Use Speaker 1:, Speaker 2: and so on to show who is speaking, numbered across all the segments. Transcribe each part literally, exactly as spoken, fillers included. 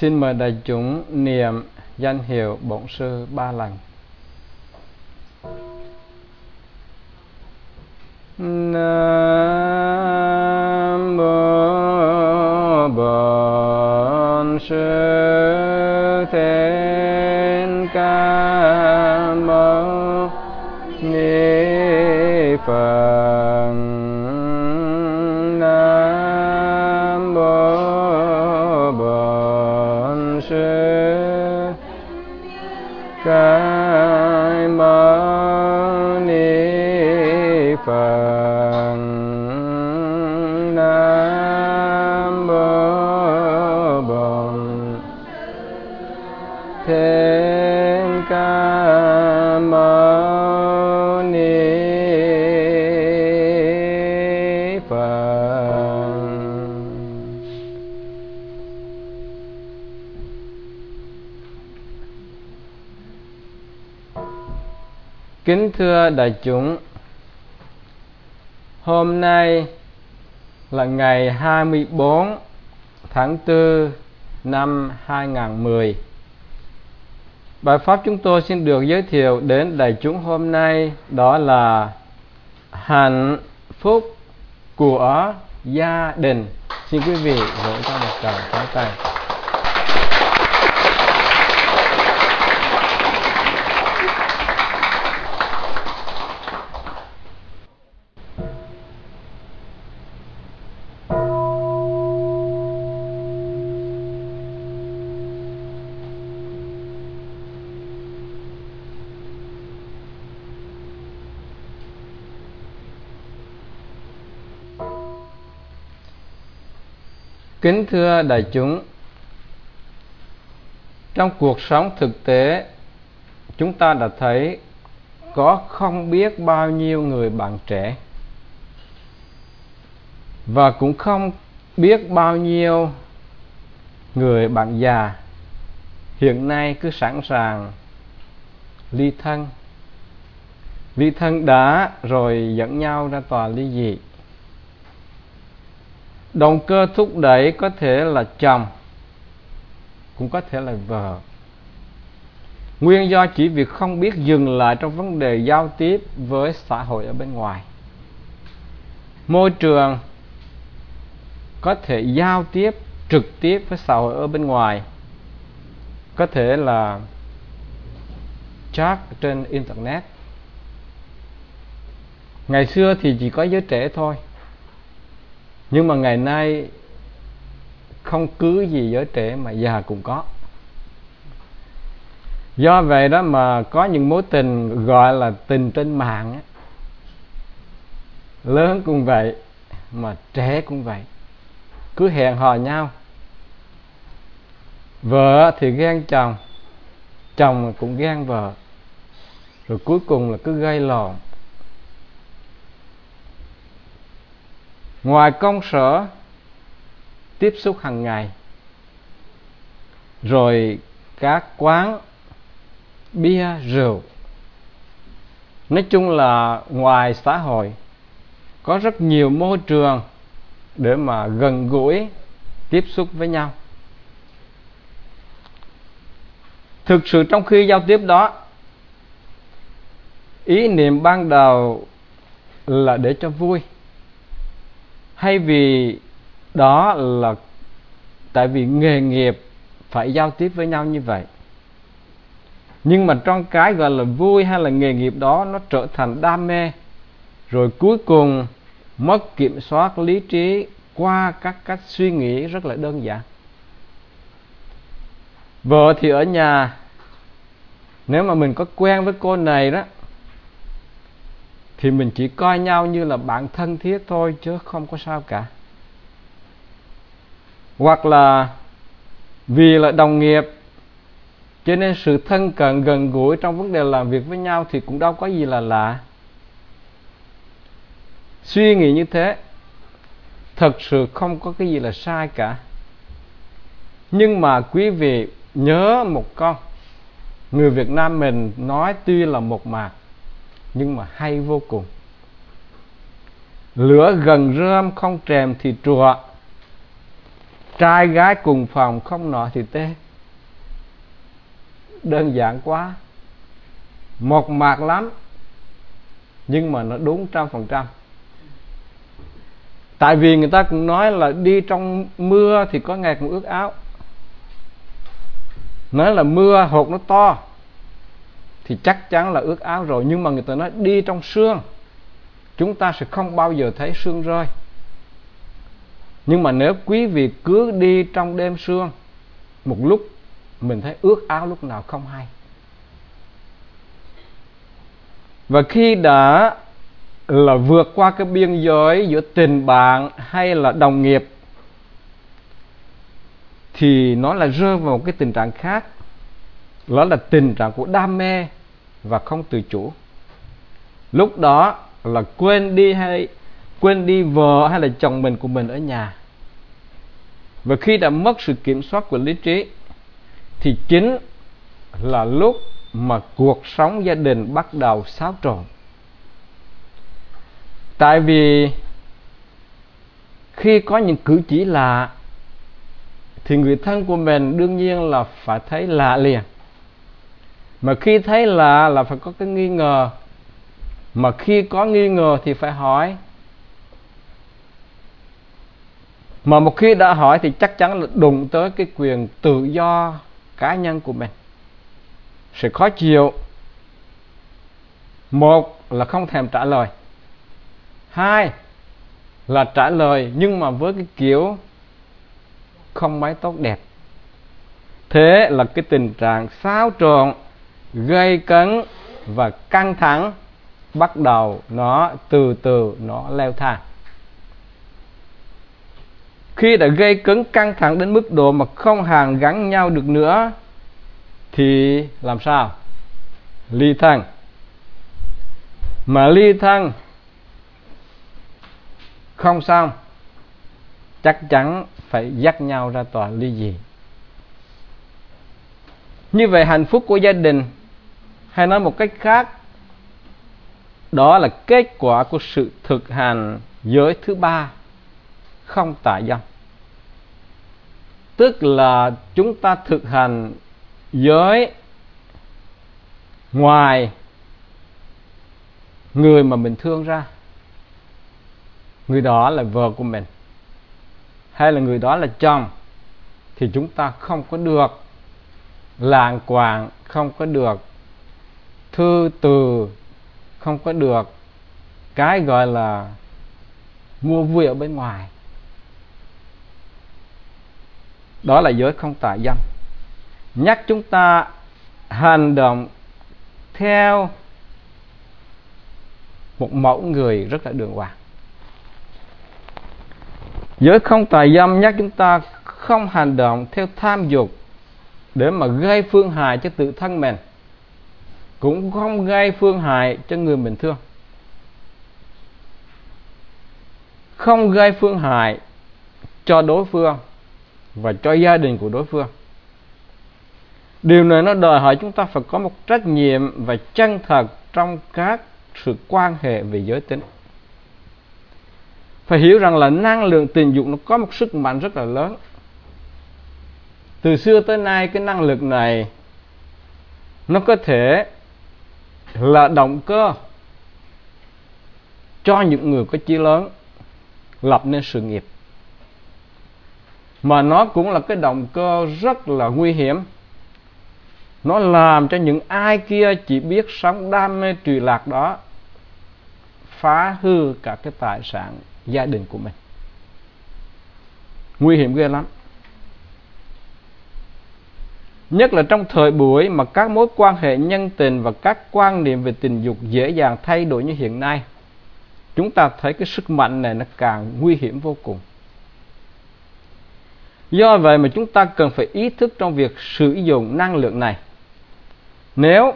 Speaker 1: Xin mời đại chúng niệm danh hiệu Bổn Sư ba lần. Nam mô Bổn Sư Thích Ca Mâu Ni Phật. Nam mô Bổn Sư Ca Mâu Ni Phật. Nam mô Bổn Thích Ca Mâu Ni Phật. Kính thưa đại chúng, hôm nay là ngày hai mươi bốn tháng tư năm hai nghìn không trăm mười. Bài pháp chúng tôi xin được giới thiệu đến đại chúng hôm nay đó là hạnh phúc của gia đình. Xin quý vị vỗ cho một tràng pháo tay. Kính thưa đại chúng, trong cuộc sống thực tế, chúng ta đã thấy có không biết bao nhiêu người bạn trẻ và cũng không biết bao nhiêu người bạn già hiện nay cứ sẵn sàng ly thân. Ly thân đã rồi dẫn nhau ra tòa ly dị. Động cơ thúc đẩy có thể là chồng, cũng có thể là vợ. Nguyên do chỉ vì không biết dừng lại trong vấn đề giao tiếp với xã hội ở bên ngoài. Môi trường có thể giao tiếp trực tiếp với xã hội ở bên ngoài, có thể là chat trên Internet. Ngày xưa thì chỉ có giới trẻ thôi, nhưng mà ngày nay không cứ gì giới trẻ mà già cũng có. Do vậy đó mà có những mối tình gọi là tình trên mạng ấy. Lớn cũng vậy, mà trẻ cũng vậy, cứ hẹn hò nhau. Vợ thì ghen chồng, chồng cũng ghen vợ, rồi cuối cùng là cứ gây lộn. Ngoài công sở tiếp xúc hàng ngày, rồi các quán bia rượu, nói chung là ngoài xã hội có rất nhiều môi trường để mà gần gũi tiếp xúc với nhau. Thực sự trong khi giao tiếp đó, ý niệm ban đầu là để cho vui, hay vì đó là tại vì nghề nghiệp phải giao tiếp với nhau như vậy. Nhưng mà trong cái gọi là vui hay là nghề nghiệp đó, nó trở thành đam mê, rồi cuối cùng mất kiểm soát lý trí qua các cách suy nghĩ rất là đơn giản. Vợ thì ở nhà, nếu mà mình có quen với cô này đó thì mình chỉ coi nhau như là bạn thân thiết thôi, chứ không có sao cả. Hoặc là vì là đồng nghiệp cho nên sự thân cận gần gũi trong vấn đề làm việc với nhau thì cũng đâu có gì là lạ. Suy nghĩ như thế thật sự không có cái gì là sai cả. Nhưng mà quý vị nhớ một câu, người Việt Nam mình nói tuy là một mạc nhưng mà hay vô cùng. Lửa gần rơm không trèm thì trụa. trai gái cùng phòng không nọ thì tê. Đơn giản quá, mộc mạc lắm, nhưng mà nó đúng trăm phần trăm. Tại vì người ta cũng nói là đi trong mưa thì có ngày cũng ướt áo. Nói là mưa hột nó to thì chắc chắn là ướt áo rồi. Nhưng mà người ta nói đi trong sương, chúng ta sẽ không bao giờ thấy sương rơi. Nhưng mà nếu quý vị cứ đi trong đêm sương, một lúc mình thấy ướt áo lúc nào không hay. Và khi đã là vượt qua cái biên giới giữa tình bạn hay là đồng nghiệp, thì nó là rơi vào một cái tình trạng khác. Đó là tình trạng của đam mê và không tự chủ. Lúc đó là quên đi hay quên đi vợ hay là chồng mình của mình ở nhà. Và khi đã mất sự kiểm soát của lý trí, thì chính là lúc mà cuộc sống gia đình bắt đầu xáo trộn. Tại vì khi có những cử chỉ lạ thì người thân của mình đương nhiên là phải thấy lạ liền. Mà khi thấy lạ là phải có cái nghi ngờ. Mà khi có nghi ngờ thì phải hỏi. Mà một khi đã hỏi thì chắc chắn là đụng tới cái quyền tự do cá nhân của mình, sẽ khó chịu. Một là không thèm trả lời. Hai là trả lời nhưng mà với cái kiểu không mấy tốt đẹp. Thế là cái tình trạng xáo trộn, gây cấn và căng thẳng bắt đầu nó từ từ nó leo thang. Khi đã gây cấn căng thẳng đến mức độ mà không hàn gắn nhau được nữa thì làm sao? Ly thân. Mà ly thân không xong, chắc chắn phải dắt nhau ra tòa ly dị. Như vậy hạnh phúc của gia đình, hay nói một cách khác, đó là kết quả của sự thực hành giới thứ ba, không tà dâm. Tức là chúng ta thực hành giới ngoài người mà mình thương ra. Người đó là vợ của mình, hay là người đó là chồng, thì chúng ta không có được lạng quạng, không có được thư từ, không có được cái gọi là mua vui ở bên ngoài. Đó là giới không tà dâm. Nhắc chúng ta hành động theo một mẫu người rất là đường hoàng. Giới không tà dâm nhắc chúng ta không hành động theo tham dục để mà gây phương hại cho tự thân mình, cũng không gây phương hại cho người mình thương, không gây phương hại cho đối phương và cho gia đình của đối phương. Điều này nó đòi hỏi chúng ta phải có một trách nhiệm và chân thật trong các sự quan hệ về giới tính. Phải hiểu rằng là năng lượng tình dục nó có một sức mạnh rất là lớn. Từ xưa tới nay cái năng lực này nó có thể là động cơ cho những người có chí lớn lập nên sự nghiệp, mà nó cũng là cái động cơ rất là nguy hiểm. Nó làm cho những ai kia chỉ biết sống đam mê trụy lạc đó phá hư cả cái tài sản gia đình của mình. Nguy hiểm ghê lắm. Nhất là trong thời buổi mà các mối quan hệ nhân tình và các quan niệm về tình dục dễ dàng thay đổi như hiện nay, chúng ta thấy cái sức mạnh này nó càng nguy hiểm vô cùng. Do vậy mà chúng ta cần phải ý thức trong việc sử dụng năng lượng này. Nếu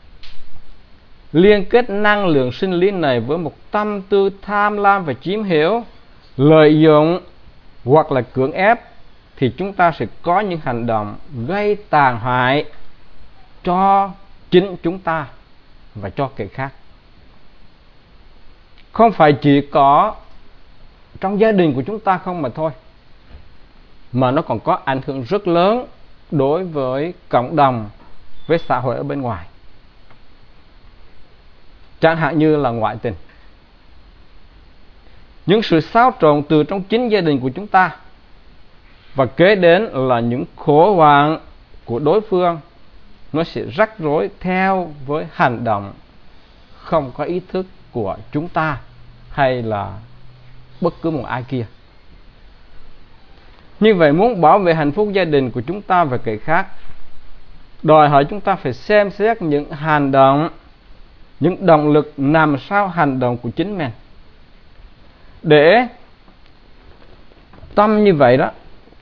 Speaker 1: liên kết năng lượng sinh lý này với một tâm tư tham lam và chiếm hữu, lợi dụng hoặc là cưỡng ép, thì chúng ta sẽ có những hành động gây tàn hại cho chính chúng ta và cho kẻ khác. Không phải chỉ có trong gia đình của chúng ta không mà thôi, mà nó còn có ảnh hưởng rất lớn đối với cộng đồng, với xã hội ở bên ngoài. Chẳng hạn như là ngoại tình. Những sự xáo trộn từ trong chính gia đình của chúng ta, và kế đến là những khổ hoạn của đối phương, nó sẽ rắc rối theo với hành động không có ý thức của chúng ta hay là bất cứ một ai kia. Như vậy, muốn bảo vệ hạnh phúc gia đình của chúng ta và kẻ khác, đòi hỏi chúng ta phải xem xét những hành động, những động lực nằm sau hành động của chính mình, để tâm như vậy đó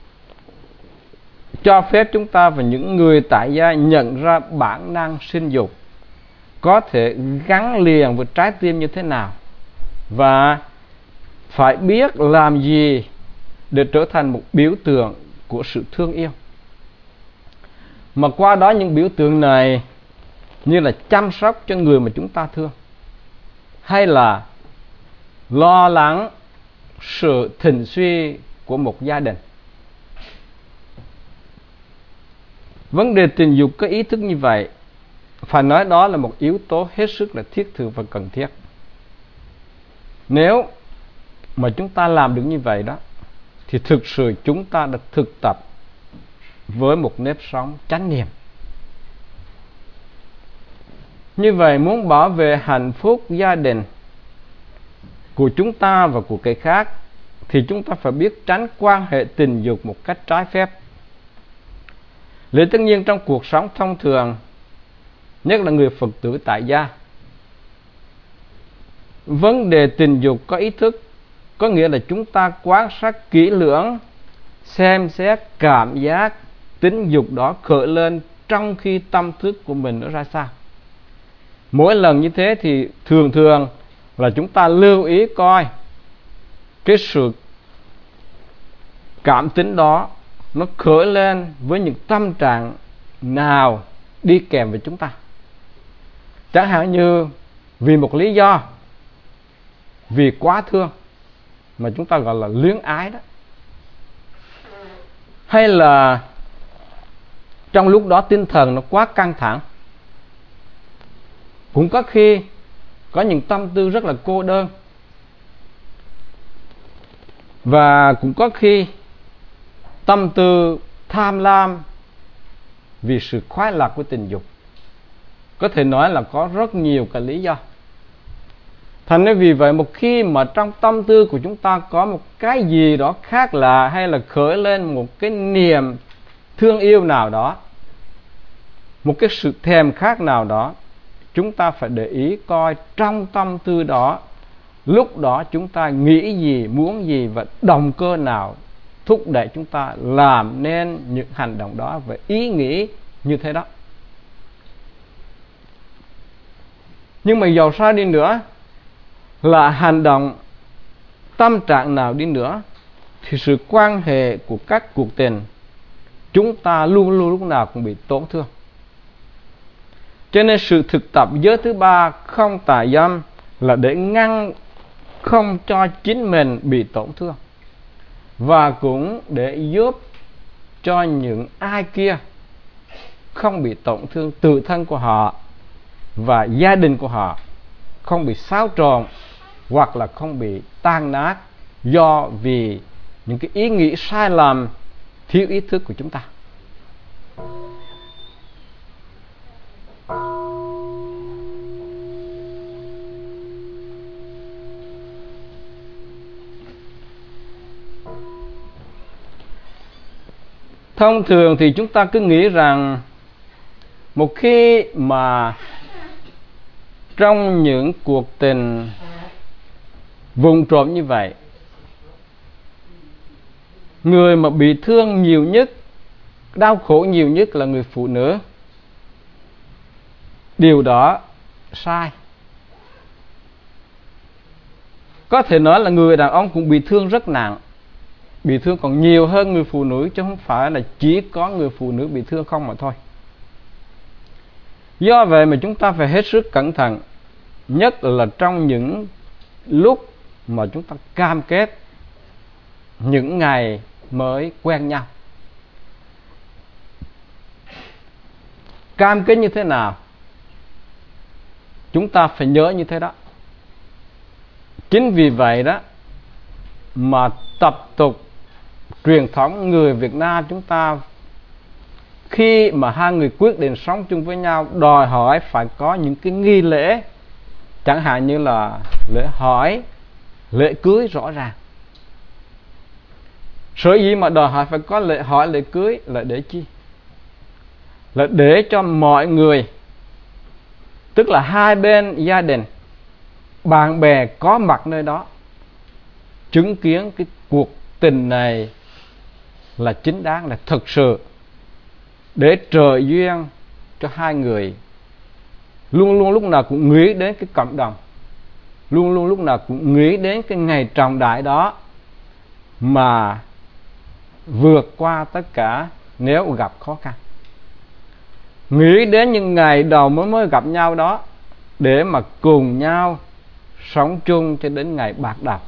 Speaker 1: cho phép chúng ta và những người tại gia nhận ra bản năng sinh dục có thể gắn liền với trái tim như thế nào, và phải biết làm gì để trở thành một biểu tượng của sự thương yêu. Mà qua đó những biểu tượng này như là chăm sóc cho người mà chúng ta thương, hay là lo lắng sự thịnh suy của một gia đình. Vấn đề tình dục có ý thức như vậy, phải nói đó là một yếu tố hết sức là thiết thực và cần thiết. Nếu mà chúng ta làm được như vậy đó, thì thực sự chúng ta đã thực tập với một nếp sống chánh niệm. Như vậy, muốn bảo vệ hạnh phúc gia đình của chúng ta và của kẻ khác, thì chúng ta phải biết tránh quan hệ tình dục một cách trái phép. Lẽ tất nhiên trong cuộc sống thông thường, nhất là người Phật tử tại gia, vấn đề tình dục có ý thức có nghĩa là chúng ta quan sát kỹ lưỡng, xem xét cảm giác tính dục đó khởi lên trong khi tâm thức của mình nó ra sao. Mỗi lần như thế thì thường thường là chúng ta lưu ý coi cái sự cảm tính đó nó khởi lên với những tâm trạng nào đi kèm với chúng ta. Chẳng hạn như vì một lý do, vì quá thương mà chúng ta gọi là luyến ái đó, hay là trong lúc đó tinh thần nó quá căng thẳng. Cũng có khi có những tâm tư rất là cô đơn, và cũng có khi tâm tư tham lam vì sự khoái lạc của tình dục. Có thể nói là có rất nhiều cái lý do. Thành nên vì vậy, một khi mà trong tâm tư của chúng ta có một cái gì đó khác lạ, hay là khởi lên một cái niềm thương yêu nào đó, một cái sự thèm khát nào đó, chúng ta phải để ý coi trong tâm tư đó, lúc đó chúng ta nghĩ gì, muốn gì, và động cơ nào thúc đẩy chúng ta làm nên những hành động đó và ý nghĩ như thế đó. Nhưng mà dầu sao đi nữa, là hành động, tâm trạng nào đi nữa, thì sự quan hệ của các cuộc tình, chúng ta luôn luôn lúc nào cũng bị tổn thương. Cho nên sự thực tập giới thứ ba không tà dâm là để ngăn không cho chính mình bị tổn thương, và cũng để giúp cho những ai kia không bị tổn thương, tự thân của họ và gia đình của họ không bị xáo trộn hoặc là không bị tan nát do vì những cái ý nghĩ sai lầm, thiếu ý thức của chúng ta. Thông thường thì chúng ta cứ nghĩ rằng một khi mà trong những cuộc tình vụng trộm như vậy, người mà bị thương nhiều nhất, đau khổ nhiều nhất là người phụ nữ. Điều đó sai. Có thể nói là người đàn ông cũng bị thương rất nặng, bị thương còn nhiều hơn người phụ nữ, chứ không phải là chỉ có người phụ nữ bị thương không mà thôi. Do vậy mà chúng ta phải hết sức cẩn thận, nhất là trong những lúc mà chúng ta cam kết những ngày mới quen nhau. Cam kết như thế nào? Chúng ta phải nhớ như thế đó. Chính vì vậy đó mà tập tục truyền thống người Việt Nam chúng ta, khi mà hai người quyết định sống chung với nhau, đòi hỏi phải có những cái nghi lễ, chẳng hạn như là lễ hỏi, lễ cưới rõ ràng. Sở dĩ mà đòi hỏi phải có lễ hỏi, lễ cưới là để chi? Là để cho mọi người, tức là hai bên gia đình, bạn bè có mặt nơi đó, chứng kiến cái cuộc tình này là chính đáng, là thực sự, để trợ duyên cho hai người luôn luôn lúc nào cũng nghĩ đến cái cộng đồng, luôn luôn lúc nào cũng nghĩ đến cái ngày trọng đại đó, mà vượt qua tất cả nếu gặp khó khăn. Nghĩ đến những ngày đầu mới mới gặp nhau đó, để mà cùng nhau sống chung cho đến ngày bạc đầu.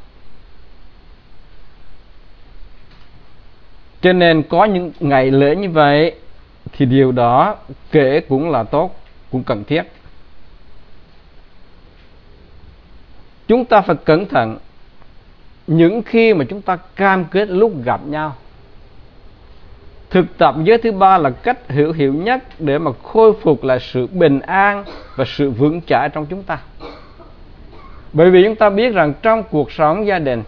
Speaker 1: Cho nên có những ngày lễ như vậy thì điều đó kể cũng là tốt, cũng cần thiết. Chúng ta phải cẩn thận những khi mà chúng ta cam kết lúc gặp nhau. Thực tập giới thứ ba là cách hữu hiệu nhất để mà khôi phục lại sự bình an và sự vững chãi trong chúng ta. Bởi vì chúng ta biết rằng trong cuộc sống gia đình,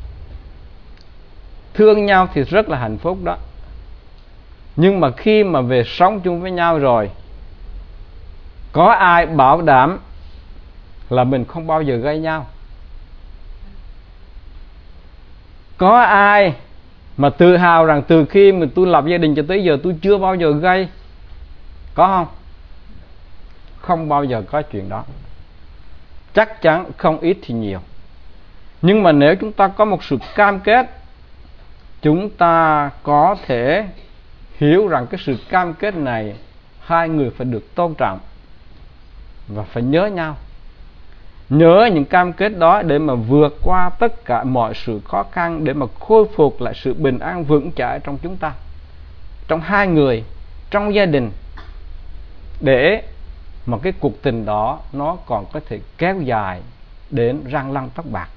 Speaker 1: thương nhau thì rất là hạnh phúc đó. Nhưng mà khi mà về sống chung với nhau rồi, có ai bảo đảm là mình không bao giờ gây nhau? Có ai mà tự hào rằng từ khi mà tôi lập gia đình cho tới giờ tôi chưa bao giờ gây? Có không? Không bao giờ có chuyện đó. Chắc chắn không ít thì nhiều. Nhưng mà nếu chúng ta có một sự cam kết, chúng ta có thể hiểu rằng cái sự cam kết này hai người phải được tôn trọng và phải nhớ nhau. Nhớ những cam kết đó để mà vượt qua tất cả mọi sự khó khăn, để mà khôi phục lại sự bình an vững chãi trong chúng ta, trong hai người, trong gia đình, để mà cái cuộc tình đó nó còn có thể kéo dài đến răng long tóc bạc.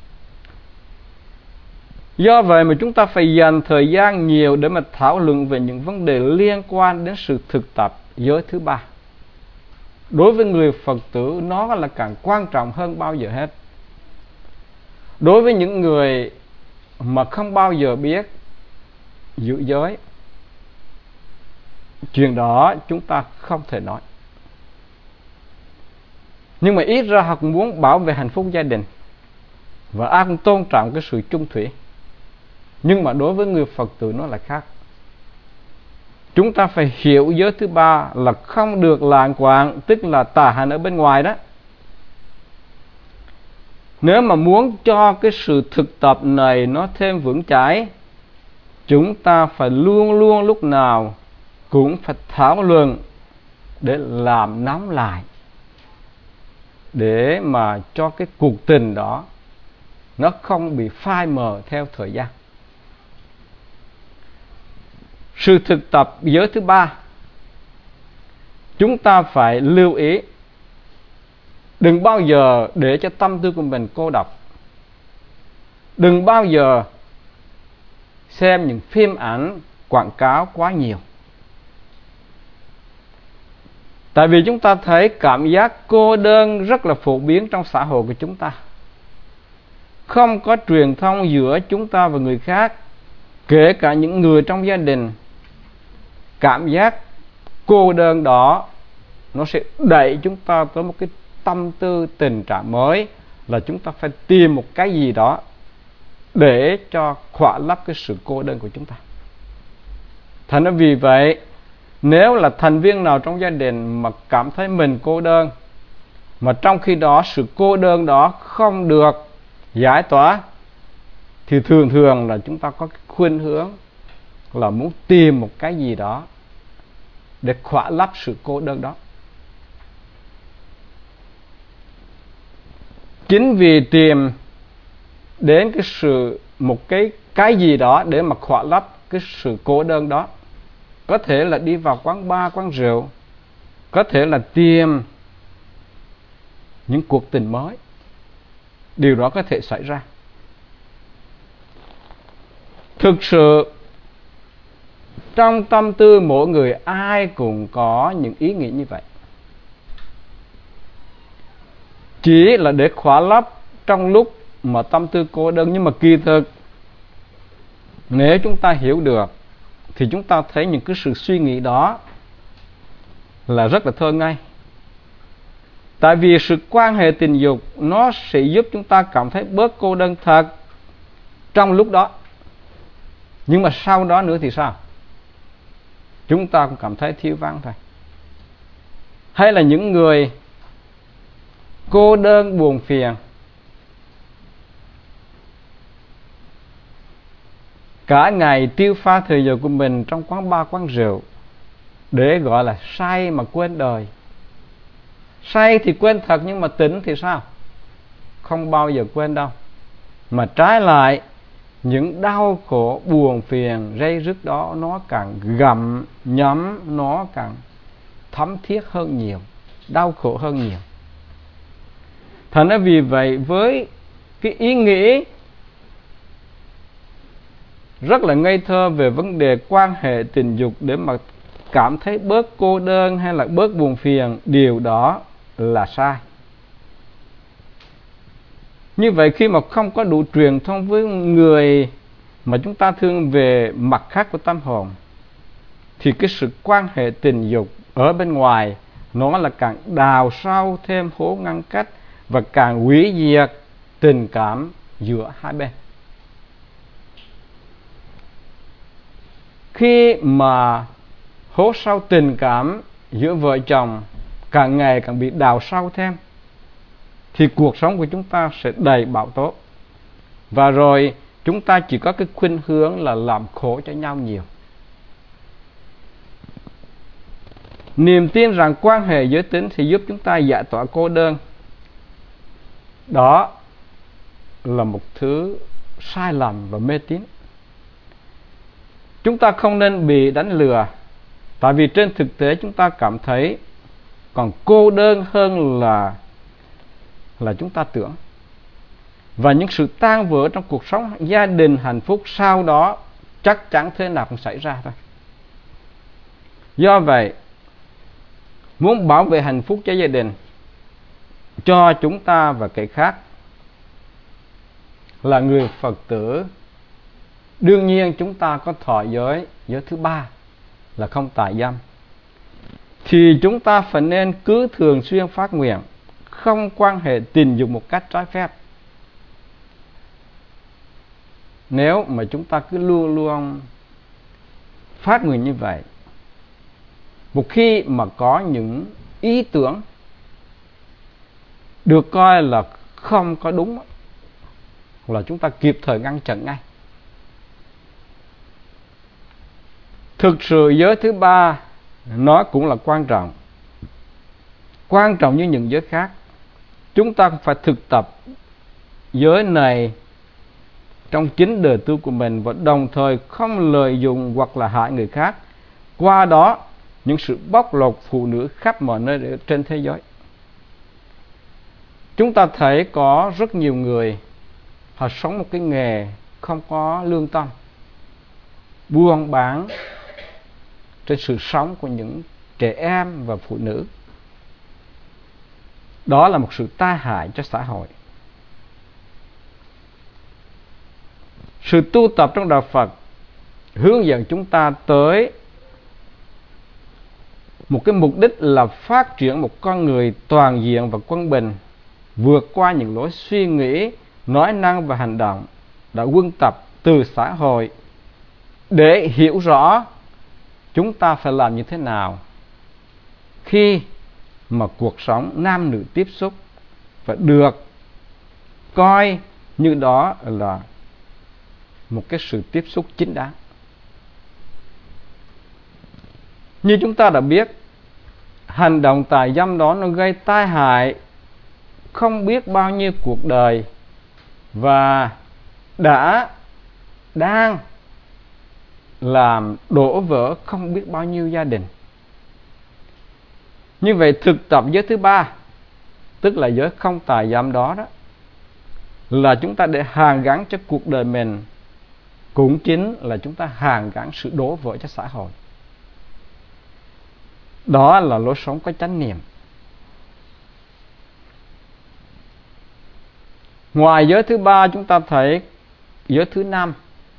Speaker 1: Do vậy mà chúng ta phải dành thời gian nhiều để mà thảo luận về những vấn đề liên quan đến sự thực tập giới thứ ba. Đối với người Phật tử, nó là càng quan trọng hơn bao giờ hết. Đối với những người mà không bao giờ biết giữ giới, chuyện đó chúng ta không thể nói. Nhưng mà ít ra họ cũng muốn bảo vệ hạnh phúc gia đình, và ai cũng tôn trọng cái sự chung thủy. Nhưng mà đối với người Phật tử nó là khác. Chúng ta phải hiểu giới thứ ba là không được lạng quạng, tức là tà hành ở bên ngoài đó. Nếu mà muốn cho cái sự thực tập này nó thêm vững chãi, chúng ta phải luôn luôn lúc nào cũng phải thảo luận để làm nóng lại, để mà cho cái cuộc tình đó nó không bị phai mờ theo thời gian. Sự thực tập giới thứ ba, chúng ta phải lưu ý đừng bao giờ để cho tâm tư của mình cô độc. Đừng bao giờ xem những phim ảnh quảng cáo quá nhiều. Tại vì chúng ta thấy cảm giác cô đơn rất là phổ biến trong xã hội của chúng ta. Không có truyền thông giữa chúng ta và người khác, kể cả những người trong gia đình. Cảm giác cô đơn đó nó sẽ đẩy chúng ta tới một cái tâm tư tình trạng mới, là chúng ta phải tìm một cái gì đó để cho khỏa lấp cái sự cô đơn của chúng ta. Thành ra vì vậy, nếu là thành viên nào trong gia đình mà cảm thấy mình cô đơn, mà trong khi đó sự cô đơn đó không được giải tỏa, thì thường thường là chúng ta có cái khuynh hướng là muốn tìm một cái gì đó để khỏa lấp sự cô đơn đó. Chính vì tìm đến cái sự một cái cái gì đó để mà khỏa lấp cái sự cô đơn đó. Có thể là đi vào quán bar, quán rượu, có thể là tìm những cuộc tình mới. Điều đó có thể xảy ra. Thực sự trong tâm tư mỗi người ai cũng có những ý nghĩ như vậy, chỉ là để khỏa lấp trong lúc mà tâm tư cô đơn. Nhưng mà kỳ thực nếu chúng ta hiểu được thì chúng ta thấy những cái sự suy nghĩ đó là rất là thơ ngây. Tại vì sự quan hệ tình dục nó sẽ giúp chúng ta cảm thấy bớt cô đơn thật trong lúc đó. Nhưng mà sau đó nữa thì sao? Chúng ta cũng cảm thấy thiếu vắng thôi. Hay là những người cô đơn buồn phiền, cả ngày tiêu pha thời giờ của mình trong quán bar, quán rượu để gọi là say mà quên đời. Say thì quên thật, nhưng mà tỉnh thì sao? Không bao giờ quên đâu. Mà trái lại, những đau khổ buồn phiền rây rứt đó nó càng gặm nhấm, nó càng thấm thiết hơn nhiều, đau khổ hơn nhiều. Thành ra vì vậy, với cái ý nghĩ rất là ngây thơ về vấn đề quan hệ tình dục để mà cảm thấy bớt cô đơn hay là bớt buồn phiền, điều đó là sai. Như vậy khi mà không có đủ truyền thông với người mà chúng ta thương về mặt khác của tâm hồn, thì cái sự quan hệ tình dục ở bên ngoài nó là càng đào sâu thêm hố ngăn cách và càng hủy diệt tình cảm giữa hai bên. Khi mà hố sâu tình cảm giữa vợ chồng càng ngày càng bị đào sâu thêm, thì cuộc sống của chúng ta sẽ đầy bão tố. Và rồi chúng ta chỉ có cái khuynh hướng là làm khổ cho nhau nhiều. Niềm tin rằng quan hệ giới tính sẽ giúp chúng ta giải tỏa cô đơn, đó là một thứ sai lầm và mê tín. Chúng ta không nên bị đánh lừa, tại vì trên thực tế chúng ta cảm thấy còn cô đơn hơn là là chúng ta tưởng. Và những sự tan vỡ trong cuộc sống gia đình hạnh phúc sau đó chắc chắn thế nào cũng xảy ra thôi. Do vậy, muốn bảo vệ hạnh phúc cho gia đình, cho chúng ta và kẻ khác là người Phật tử, đương nhiên chúng ta có thọ giới, giới thứ ba là không tà dâm, thì chúng ta phải nên cứ thường xuyên phát nguyện không quan hệ tình dục một cách trái phép. Nếu mà chúng ta cứ luôn luôn phát nguyện như vậy, một khi mà có những ý tưởng được coi là không có đúng, là chúng ta kịp thời ngăn chặn ngay. Thực sự giới thứ ba nó cũng là quan trọng, quan trọng như những giới khác. Chúng ta phải thực tập giới này trong chính đời tu của mình, và đồng thời không lợi dụng hoặc là hại người khác, qua đó những sự bóc lột phụ nữ khắp mọi nơi trên thế giới. Chúng ta thấy có rất nhiều người họ sống một cái nghề không có lương tâm, buôn bán trên sự sống của những trẻ em và phụ nữ. Đó là một sự tai hại cho xã hội. Sự tu tập trong đạo Phật hướng dẫn chúng ta tới một cái mục đích là phát triển một con người toàn diện và quân bình, vượt qua những lối suy nghĩ, nói năng và hành động đã quân tập từ xã hội, để hiểu rõ chúng ta phải làm như thế nào khi mà cuộc sống nam nữ tiếp xúc phải được coi như đó là một cái sự tiếp xúc chính đáng. Như chúng ta đã biết, hành động tà dâm đó nó gây tai hại không biết bao nhiêu cuộc đời, và đã đang làm đổ vỡ không biết bao nhiêu gia đình. Như vậy thực tập giới thứ ba, tức là giới không tà dâm đó đó, là chúng ta để hàn gắn cho cuộc đời mình, cũng chính là chúng ta hàn gắn sự đổ vỡ cho xã hội. Đó là lối sống có chánh niệm. Ngoài giới thứ ba, chúng ta thấy giới thứ năm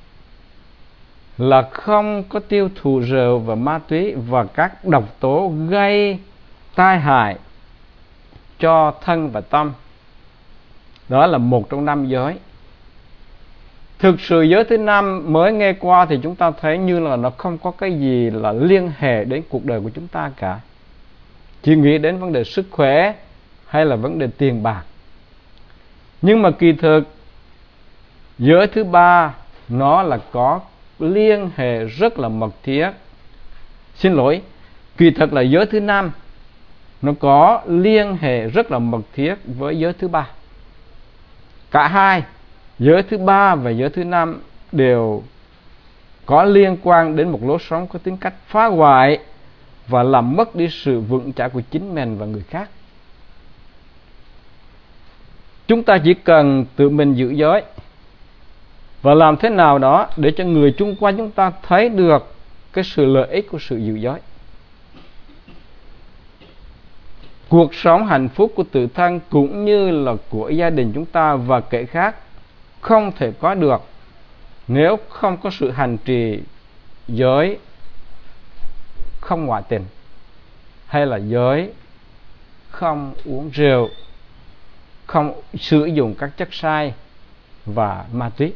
Speaker 1: là không có tiêu thụ rượu và ma túy và các độc tố gây tai hại cho thân và tâm. Đó là một trong năm giới. Thực sự giới thứ năm mới nghe qua thì chúng ta thấy như là nó không có cái gì là liên hệ đến cuộc đời của chúng ta cả. Chỉ nghĩ đến vấn đề sức khỏe hay là vấn đề tiền bạc. Nhưng mà kỳ thực giới thứ ba nó là có liên hệ rất là mật thiết. Xin lỗi, kỳ thực là giới thứ năm nó có liên hệ rất là mật thiết với giới thứ ba. Cả hai, giới thứ ba và giới thứ năm đều có liên quan đến một lối sống có tính cách phá hoại và làm mất đi sự vững chãi của chính mình và người khác. Chúng ta chỉ cần tự mình giữ giới và làm thế nào đó để cho người chung quanh chúng ta thấy được cái sự lợi ích của sự giữ giới. Cuộc sống hạnh phúc của tự thân cũng như là của gia đình chúng ta và kẻ khác không thể có được nếu không có sự hành trì giới không ngoại tình, hay là giới không uống rượu, không sử dụng các chất sai và ma túy.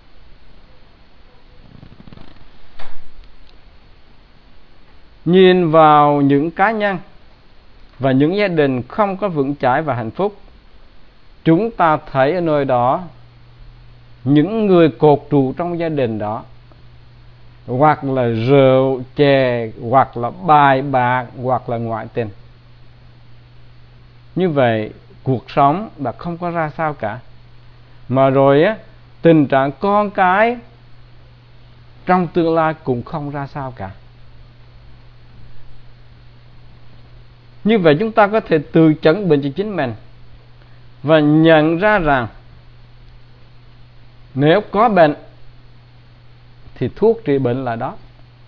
Speaker 1: Nhìn vào những cá nhân và những gia đình không có vững chãi và hạnh phúc, chúng ta thấy ở nơi đó những người cột trụ trong gia đình đó hoặc là rượu chè, hoặc là bài bạc, hoặc là ngoại tình. Như vậy cuộc sống đã không có ra sao cả. Mà rồi á, tình trạng con cái trong tương lai cũng không ra sao cả. Như vậy chúng ta có thể tự chẩn bệnh cho chính mình và nhận ra rằng nếu có bệnh thì thuốc trị bệnh là đó.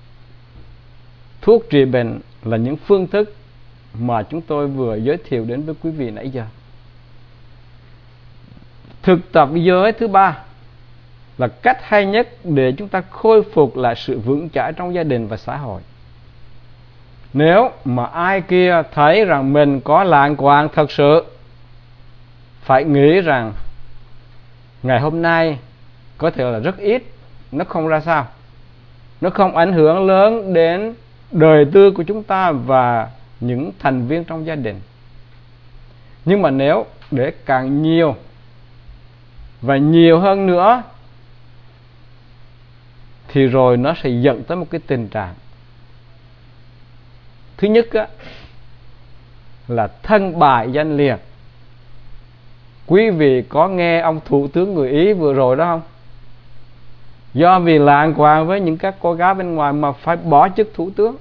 Speaker 1: Thuốc trị bệnh là những phương thức mà chúng tôi vừa giới thiệu đến với quý vị nãy giờ. Thực tập giới thứ ba là cách hay nhất để chúng ta khôi phục lại sự vững chãi trong gia đình và xã hội. Nếu mà ai kia thấy rằng mình có lạng quạng thật sự, phải nghĩ rằng ngày hôm nay có thể là rất ít, nó không ra sao, nó không ảnh hưởng lớn đến đời tư của chúng ta và những thành viên trong gia đình. Nhưng mà nếu để càng nhiều và nhiều hơn nữa thì rồi nó sẽ dẫn tới một cái tình trạng. Thứ nhất á, là thân bại danh liệt. Quý vị có nghe ông thủ tướng người Ý vừa rồi đó không? Do vì lạng quạng với những các cô gái bên ngoài mà phải bỏ chức thủ tướng,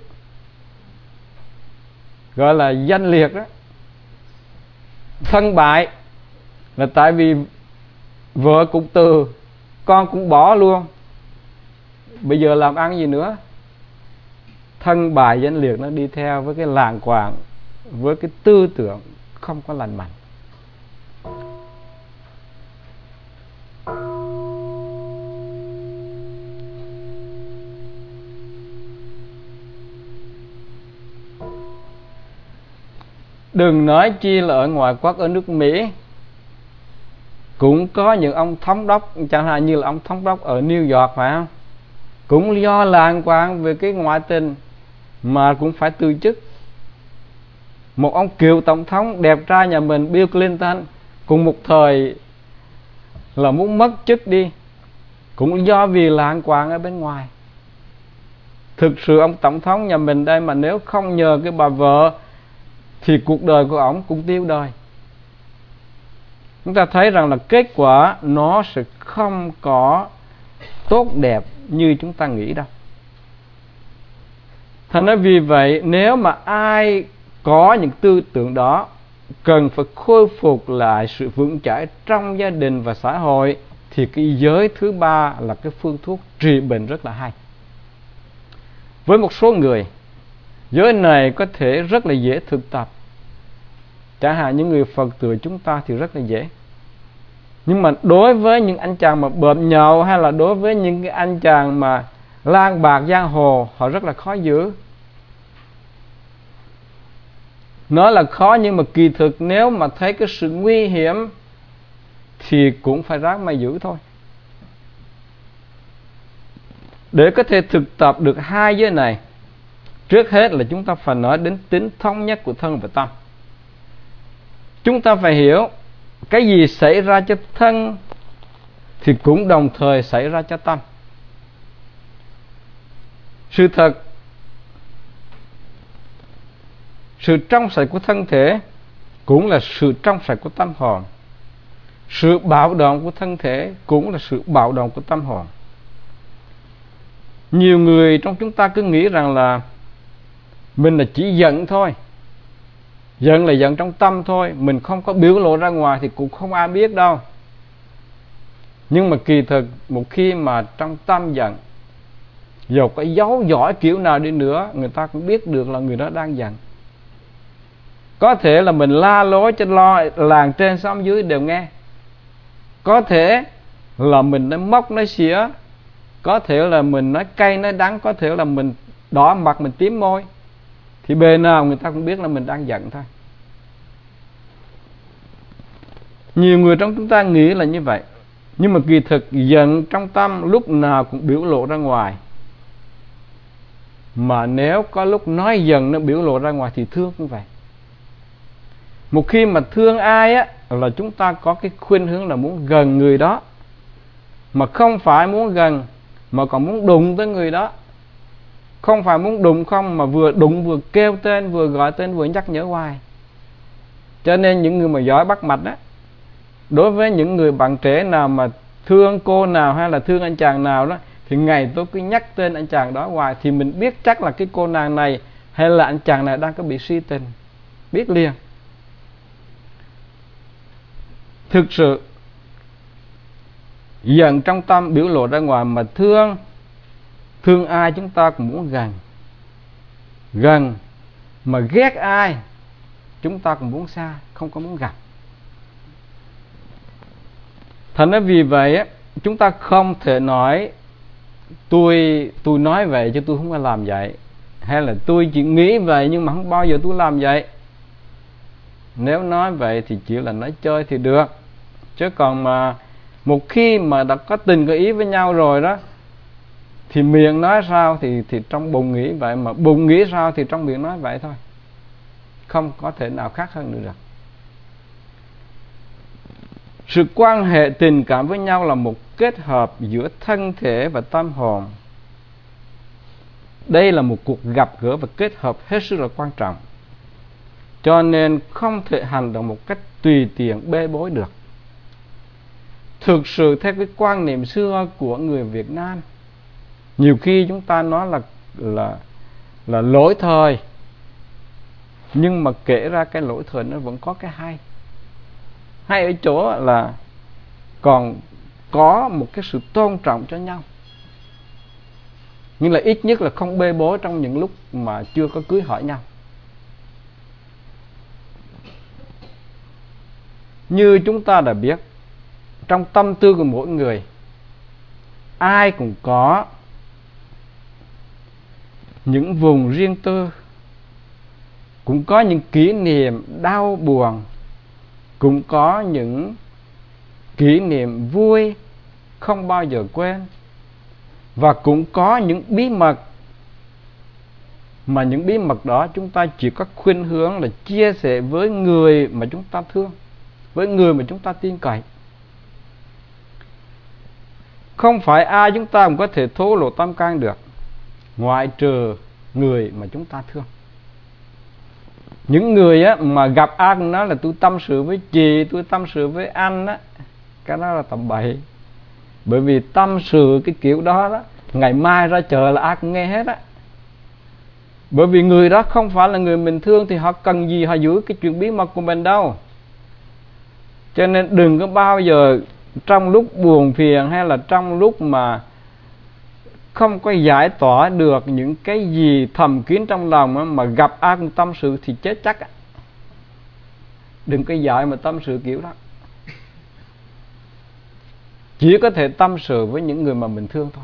Speaker 1: gọi là danh liệt đó. Thân bại là tại vì vợ cũng từ, con cũng bỏ luôn, bây giờ làm ăn gì nữa. Thân bại danh liệt nó đi theo với cái lạng quạng, với cái tư tưởng không có lành mạnh. Đừng nói chi là ở ngoại quốc, ở nước Mỹ cũng có những ông thống đốc, chẳng hạn như là ông thống đốc ở New York, phải không? Cũng do lạng quạng về cái ngoại tình mà cũng phải từ chức. Một ông cựu tổng thống đẹp trai nhà mình, Bill Clinton, cùng một thời là muốn mất chức đi, cũng do vì lạng quạng ở bên ngoài. Thực sự ông tổng thống nhà mình đây mà nếu không nhờ cái bà vợ thì cuộc đời của ông cũng tiêu đời. Chúng ta thấy rằng là kết quả nó sẽ không có tốt đẹp như chúng ta nghĩ đâu. Thành ra vì vậy, nếu mà ai có những tư tưởng đó, cần phải khôi phục lại sự vững chãi trong gia đình và xã hội, thì cái giới thứ ba là cái phương thuốc trị bệnh rất là hay. Với một số người, giới này có thể rất là dễ thực tập. Chẳng hạn những người Phật tử chúng ta thì rất là dễ. Nhưng mà đối với những anh chàng mà bợm nhậu, hay là đối với những cái anh chàng mà lang bạc giang hồ, họ rất là khó giữ. Nói là khó, nhưng mà kỳ thực nếu mà thấy cái sự nguy hiểm thì cũng phải ráng mà giữ thôi. Để có thể thực tập được hai giới này, trước hết là chúng ta phải nói đến tính thống nhất của thân và tâm. Chúng ta phải hiểu cái gì xảy ra cho thân thì cũng đồng thời xảy ra cho tâm. Sự thật, sự trong sạch của thân thể cũng là sự trong sạch của tâm hồn. Sự bạo động của thân thể cũng là sự bạo động của tâm hồn. Nhiều người trong chúng ta cứ nghĩ rằng là mình là chỉ giận thôi. Giận là giận trong tâm thôi, mình không có biểu lộ ra ngoài thì cũng không ai biết đâu. Nhưng mà kỳ thực một khi mà trong tâm giận, dù có giấu giỏi kiểu nào đi nữa, người ta cũng biết được là người đó đang giận. Có thể là mình la lối cho lo làng trên xóm dưới đều nghe. Có thể là mình nói móc nói xỉa, có thể là mình nói cay nói đắng, có thể là mình đỏ mặt mình tím môi, thì bề nào người ta cũng biết là mình đang giận thôi. Nhiều người trong chúng ta nghĩ là như vậy, nhưng mà kỳ thực giận trong tâm lúc nào cũng biểu lộ ra ngoài. Mà nếu có lúc nói giận nó biểu lộ ra ngoài thì thương cũng vậy. Một khi mà thương ai á, là chúng ta có cái khuynh hướng là muốn gần người đó, mà không phải muốn gần mà còn muốn đụng tới người đó. Không phải muốn đụng không, mà vừa đụng vừa kêu tên, vừa gọi tên, vừa nhắc nhở hoài. Cho nên những người mà giỏi bắt mạch á, đối với những người bạn trẻ nào mà thương cô nào hay là thương anh chàng nào đó, thì ngày tôi cứ nhắc tên anh chàng đó hoài, thì mình biết chắc là cái cô nàng này hay là anh chàng này đang có bị si tình. Biết liền. Thực sự giận trong tâm biểu lộ ra ngoài, mà thương Thương ai chúng ta cũng muốn gần. Gần mà ghét ai chúng ta cũng muốn xa, không có muốn gặp. Thành ra vì vậy á, chúng ta không thể nói Tôi tôi nói vậy chứ tôi không có làm vậy, hay là tôi chỉ nghĩ vậy nhưng mà không bao giờ tôi làm vậy. Nếu nói vậy thì chỉ là nói chơi thì được. Chứ còn mà một khi mà đã có tình có ý với nhau rồi đó, thì miệng nói sao thì, thì trong bụng nghĩ vậy, mà bụng nghĩ sao thì trong miệng nói vậy thôi. Không có thể nào khác hơn nữa được. Sự quan hệ tình cảm với nhau là một kết hợp giữa thân thể và tâm hồn. Đây là một cuộc gặp gỡ và kết hợp hết sức là quan trọng. Cho nên không thể hành động một cách tùy tiện bê bối được. Thực sự theo cái quan niệm xưa của người Việt Nam, nhiều khi chúng ta nói là là là lỗi thời, nhưng mà kể ra cái lỗi thời nó vẫn có cái hay. Hay ở chỗ là còn có một cái sự tôn trọng cho nhau, nhưng là ít nhất là không bê bối trong những lúc mà chưa có cưới hỏi nhau. Như chúng ta đã biết, trong tâm tư của mỗi người, ai cũng có những vùng riêng tư, cũng có những kỷ niệm đau buồn, cũng có những kỷ niệm vui không bao giờ quên, và cũng có những bí mật mà những bí mật đó chúng ta chỉ có khuynh hướng là chia sẻ với người mà chúng ta thương, với người mà chúng ta tin cậy. Không phải ai chúng ta cũng có thể thổ lộ tâm can được, ngoại trừ người mà chúng ta thương. Những người á, mà gặp ai cũng nói là tôi tâm sự với chị, tôi tâm sự với anh á, cái đó là tầm bậy. Bởi vì tâm sự cái kiểu đó đó, ngày mai ra chợ là ai cũng nghe hết á. Bởi vì người đó không phải là người mình thương thì họ cần gì họ giữ cái chuyện bí mật của mình đâu. Cho nên đừng có bao giờ trong lúc buồn phiền hay là trong lúc mà không có giải tỏa được những cái gì thầm kín trong lòng á, mà gặp ai cũng tâm sự thì chết chắc á. Đừng có dạy mà tâm sự kiểu đó. Chỉ có thể tâm sự với những người mà mình thương thôi.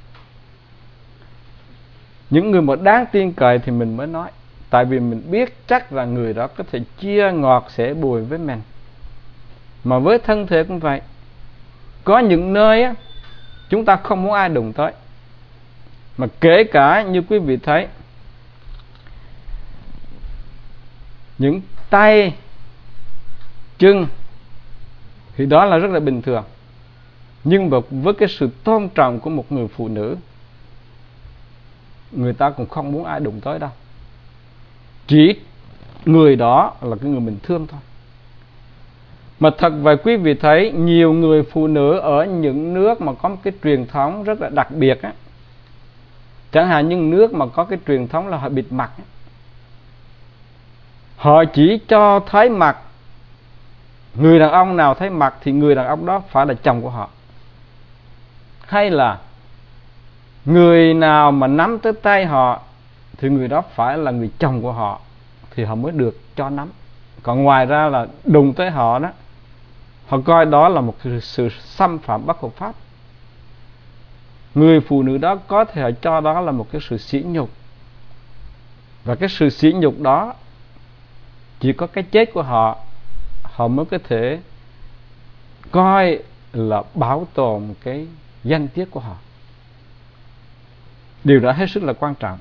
Speaker 1: Những người mà đáng tin cậy thì mình mới nói. Tại vì mình biết chắc là người đó có thể chia ngọt sẻ bùi với mình. Mà với thân thể cũng vậy. Có những nơi á, chúng ta không muốn ai đụng tới. Mà kể cả như quý vị thấy, những tay, chân thì đó là rất là bình thường. Nhưng mà với cái sự tôn trọng của một người phụ nữ, người ta cũng không muốn ai đụng tới đâu. Chỉ người đó là cái người mình thương thôi. Mà thật vậy quý vị thấy, nhiều người phụ nữ ở những nước mà có một cái truyền thống rất là đặc biệt á, chẳng hạn những nước mà có cái truyền thống là họ bịt mặt á, họ chỉ cho thấy mặt. Người đàn ông nào thấy mặt thì người đàn ông đó phải là chồng của họ. Hay là người nào mà nắm tới tay họ thì người đó phải là người chồng của họ, thì họ mới được cho nắm. Còn ngoài ra là đụng tới họ đó, họ coi đó là một sự xâm phạm bất hợp pháp. Người phụ nữ đó có thể họ cho đó là một cái sự sỉ nhục. Và cái sự sỉ nhục đó chỉ có cái chết của họ, họ mới có thể coi là bảo tồn cái danh tiết của họ. Điều đó hết sức là quan trọng.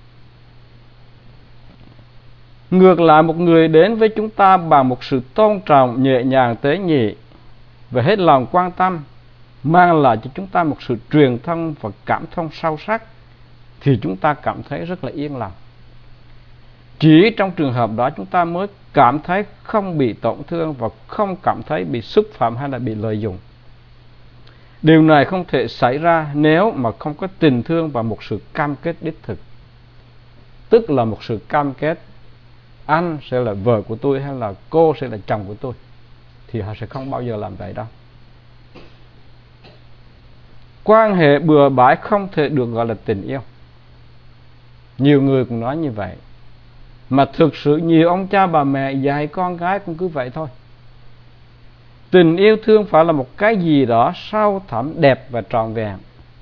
Speaker 1: Ngược lại, một người đến với chúng ta bằng một sự tôn trọng nhẹ nhàng tế nhị và hết lòng quan tâm, mang lại cho chúng ta một sự truyền thông và cảm thông sâu sắc, thì chúng ta cảm thấy rất là yên lòng. Chỉ trong trường hợp đó chúng ta mới cảm thấy không bị tổn thương và không cảm thấy bị xúc phạm hay là bị lợi dụng. Điều này không thể xảy ra nếu mà không có tình thương và một sự cam kết đích thực. Tức là một sự cam kết anh sẽ là vợ của tôi hay là cô sẽ là chồng của tôi, thì họ sẽ không bao giờ làm vậy đâu. Quan hệ bừa bãi không thể được gọi là tình yêu. Nhiều người cũng nói như vậy. Mà thực sự nhiều ông cha bà mẹ dạy con gái cũng cứ vậy thôi. Tình yêu thương phải là một cái gì đó sâu thẳm, đẹp và trọn vẹn.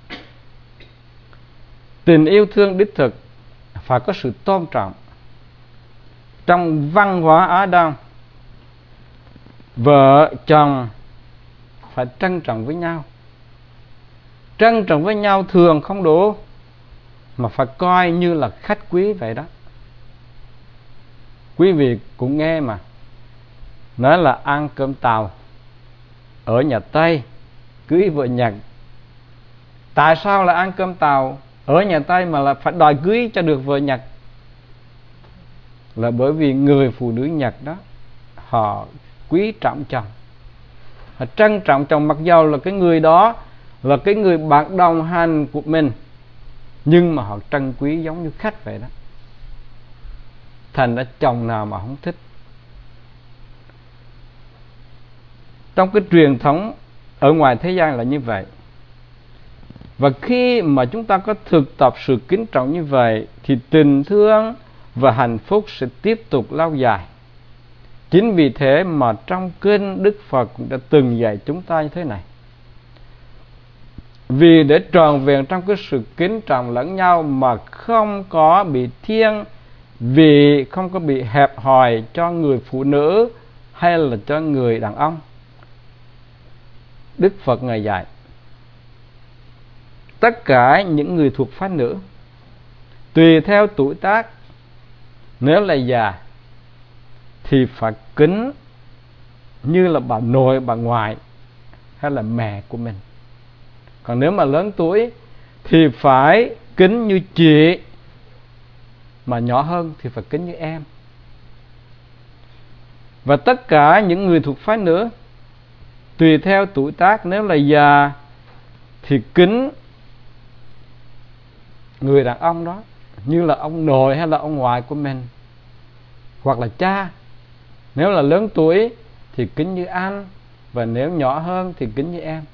Speaker 1: Tình yêu thương đích thực phải có sự tôn trọng. Trong văn hóa Á Đông, vợ chồng phải trân trọng với nhau. Trân trọng với nhau thường không đủ, mà phải coi như là khách quý vậy đó. Quý vị cũng nghe mà, nói là ăn cơm Tàu ở nhà Tây, cưới vợ Nhật. Tại sao là ăn cơm Tàu ở nhà Tây mà là phải đòi cưới cho được vợ Nhật? Là bởi vì người phụ nữ Nhật đó, họ quý trọng chồng, họ trân trọng chồng, mặc dầu là cái người đó là cái người bạn đồng hành của mình, nhưng mà họ trân quý giống như khách vậy đó. Thành ra chồng nào mà không thích. Trong cái truyền thống ở ngoài thế gian là như vậy. Và khi mà chúng ta có thực tập sự kính trọng như vậy, thì tình thương và hạnh phúc sẽ tiếp tục lâu dài. Chính vì thế mà trong kinh Đức Phật cũng đã từng dạy chúng ta như thế này. Vì để tròn vẹn trong cái sự kính trọng lẫn nhau mà không có bị thiên vị, không có bị hẹp hòi cho người phụ nữ hay là cho người đàn ông, Đức Phật Ngài dạy tất cả những người thuộc phái nữ, tùy theo tuổi tác, nếu là già thì phải kính như là bà nội, bà ngoại hay là mẹ của mình. Còn nếu mà lớn tuổi thì phải kính như chị, mà nhỏ hơn thì phải kính như em. Và tất cả những người thuộc phái nữ, tùy theo tuổi tác, nếu là già thì kính người đàn ông đó như là ông nội hay là ông ngoại của mình, hoặc là cha. Nếu là lớn tuổi thì kính như anh, và nếu nhỏ hơn thì kính như em.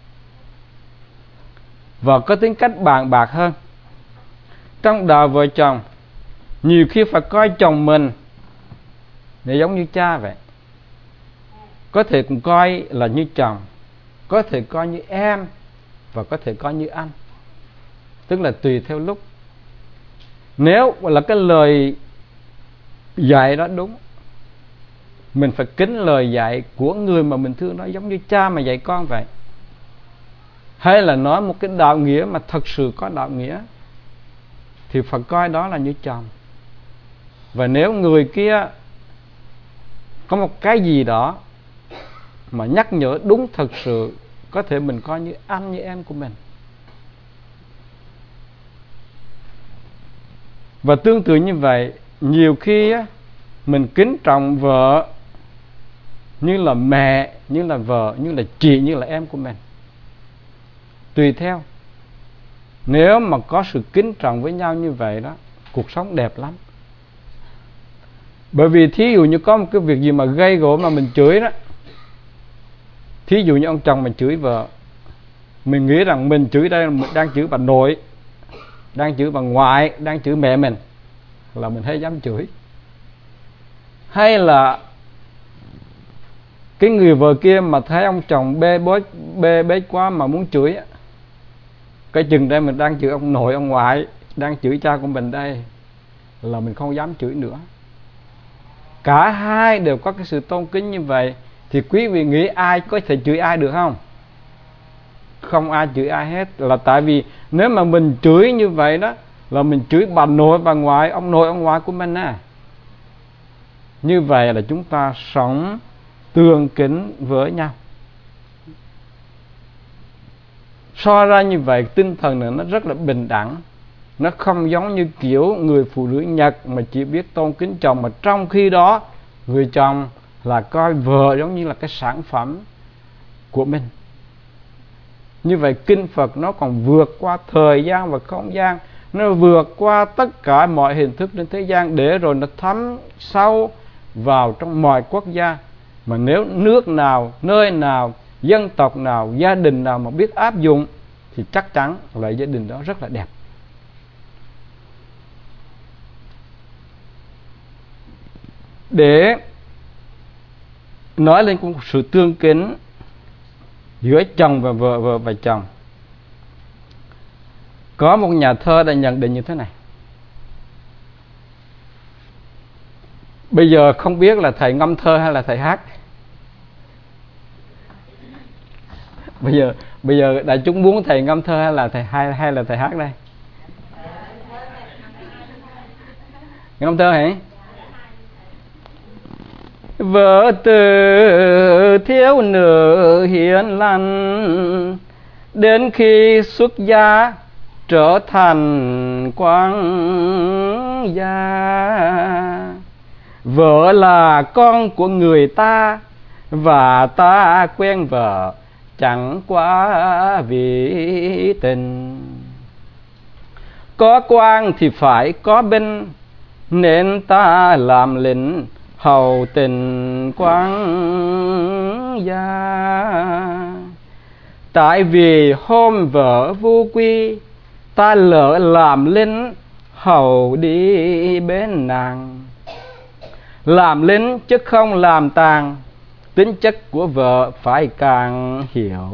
Speaker 1: Và có tính cách bàn bạc hơn. Trong đời vợ chồng, nhiều khi phải coi chồng mình để giống như cha vậy. Có thể cũng coi là như chồng, có thể coi như em, và có thể coi như anh. Tức là tùy theo lúc. Nếu là cái lời dạy đó đúng, mình phải kính lời dạy của người mà mình thương, nó giống như cha mà dạy con vậy. Hay là nói một cái đạo nghĩa mà thật sự có đạo nghĩa, thì phải coi đó là như chồng. Và nếu người kia có một cái gì đó mà nhắc nhở đúng thật sự, có thể mình coi như anh như em của mình. Và tương tự như vậy, nhiều khi á, mình kính trọng vợ như là mẹ, như là vợ, như là chị, như là em của mình. Tùy theo. Nếu mà có sự kính trọng với nhau như vậy đó, cuộc sống đẹp lắm. Bởi vì thí dụ như có một cái việc gì mà gây gổ mà mình chửi đó, thí dụ như ông chồng mình chửi vợ, mình nghĩ rằng mình chửi đây là đang chửi bà nội, đang chửi bà ngoại, đang chửi mẹ mình, là mình hay dám chửi. Hay là cái người vợ kia mà thấy ông chồng bê bối bê bết quá mà muốn chửi, cái chừng đây mình đang chửi ông nội ông ngoại, đang chửi cha của mình đây, là mình không dám chửi nữa. Cả hai đều có cái sự tôn kính như vậy, thì quý vị nghĩ ai có thể chửi ai được không? Không ai chửi ai hết. Là tại vì nếu mà mình chửi như vậy đó, là mình chửi bà nội bà ngoại, ông nội ông ngoại của mình á. Như vậy là chúng ta sống tương kính với nhau. So ra như vậy, tinh thần này nó rất là bình đẳng. Nó không giống như kiểu người phụ nữ Nhật mà chỉ biết tôn kính chồng, mà trong khi đó người chồng là coi vợ giống như là cái sản phẩm của mình. Như vậy kinh Phật nó còn vượt qua thời gian và không gian, nó vượt qua tất cả mọi hình thức trên thế gian, để rồi nó thấm sâu vào trong mọi quốc gia. Mà nếu nước nào, nơi nào, dân tộc nào, gia đình nào mà biết áp dụng, thì chắc chắn là gia đình đó rất là đẹp. Để nói lên một sự tương kính giữa chồng và vợ, vợ và chồng, có một nhà thơ đã nhận định như thế này. Bây giờ không biết là thầy ngâm thơ hay là thầy hát. Bây giờ bây giờ đại chúng muốn thầy ngâm thơ hay là thầy hay hay là thầy hát đây? Ngâm thơ hả? Vợ từ thiếu nữ hiền lành, đến khi xuất gia trở thành quan gia. Vợ là con của người ta, và ta quen vợ chẳng quá vì tình. Có quan thì phải có binh, nên ta làm lính hầu tình quan gia. Tại vì hôm vợ vu quy, ta lỡ làm lính hầu đi bên nàng. Làm lính chứ không làm tàn, tính chất của vợ phải càng hiểu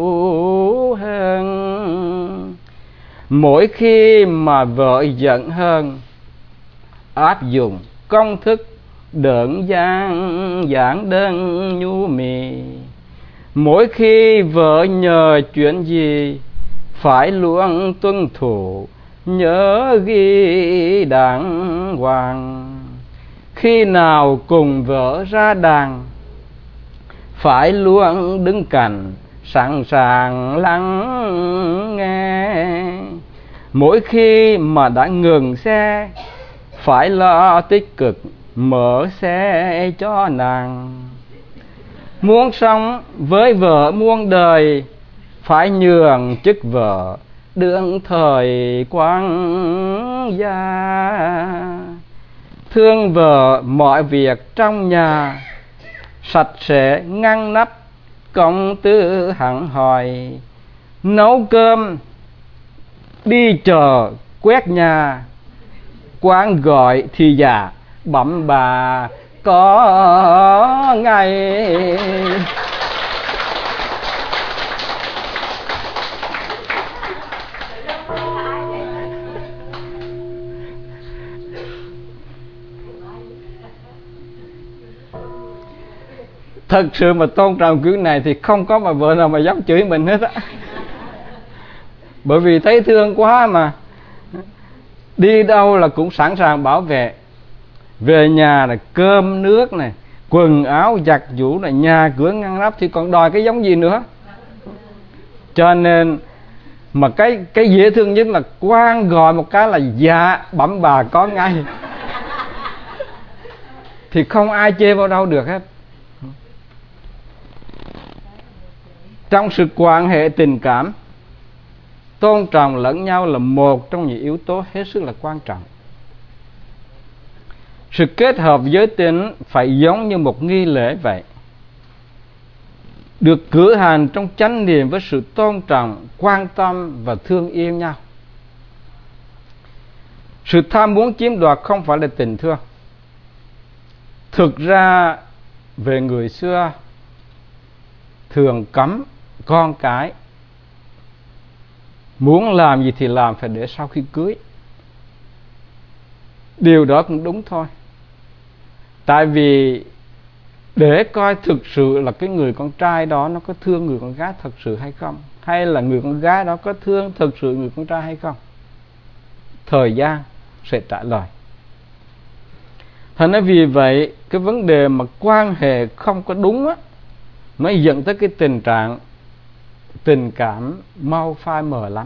Speaker 1: hơn. Mỗi khi mà vợ giận hơn, áp dụng công thức đơn giản giản đơn nhu mì. Mỗi khi vợ nhờ chuyện gì, phải luôn tuân thủ nhớ ghi đàng hoàng. Khi nào cùng vợ ra đàn, phải luôn đứng cạnh sẵn sàng lắng nghe. Mỗi khi mà đã ngừng xe, phải lo tích cực mở xe cho nàng. Muốn sống với vợ muôn đời, phải nhường chức vợ đương thời quan gia. Thương vợ mọi việc trong nhà, sạch sẽ ngăn nắp công tư hẳn hỏi. Nấu cơm đi chợ quét nhà, quán gọi thì già bẩm bà có ngày. Thật sự mà tôn trọng kiểu này thì không có bà vợ nào mà dám chửi mình hết á. Bởi vì thấy thương quá mà. Đi đâu là cũng sẵn sàng bảo vệ. Về nhà là cơm nước này, quần áo giặt giũ này, nhà cửa ngăn nắp thì còn đòi cái giống gì nữa. Cho nên mà cái cái dễ thương nhất là quan gọi một cái là dạ bẩm bà có ngay. Thì không ai chê vào đâu được hết. Trong sự quan hệ tình cảm, tôn trọng lẫn nhau là một trong những yếu tố hết sức là quan trọng. Sự kết hợp giới tính phải giống như một nghi lễ vậy, được cử hành trong chánh niệm với sự tôn trọng, quan tâm và thương yêu nhau. Sự tham muốn chiếm đoạt không phải là tình thương. Thực ra về người xưa thường cấm con cái muốn làm gì thì làm phải để sau khi cưới. Điều đó cũng đúng thôi. Tại vì để coi thực sự là cái người con trai đó nó có thương người con gái thật sự hay không, hay là người con gái đó có thương thực sự người con trai hay không, thời gian sẽ trả lời. Thành ra vì vậy cái vấn đề mà quan hệ không có đúng á, nó dẫn tới cái tình trạng tình cảm mau phai mờ lắm.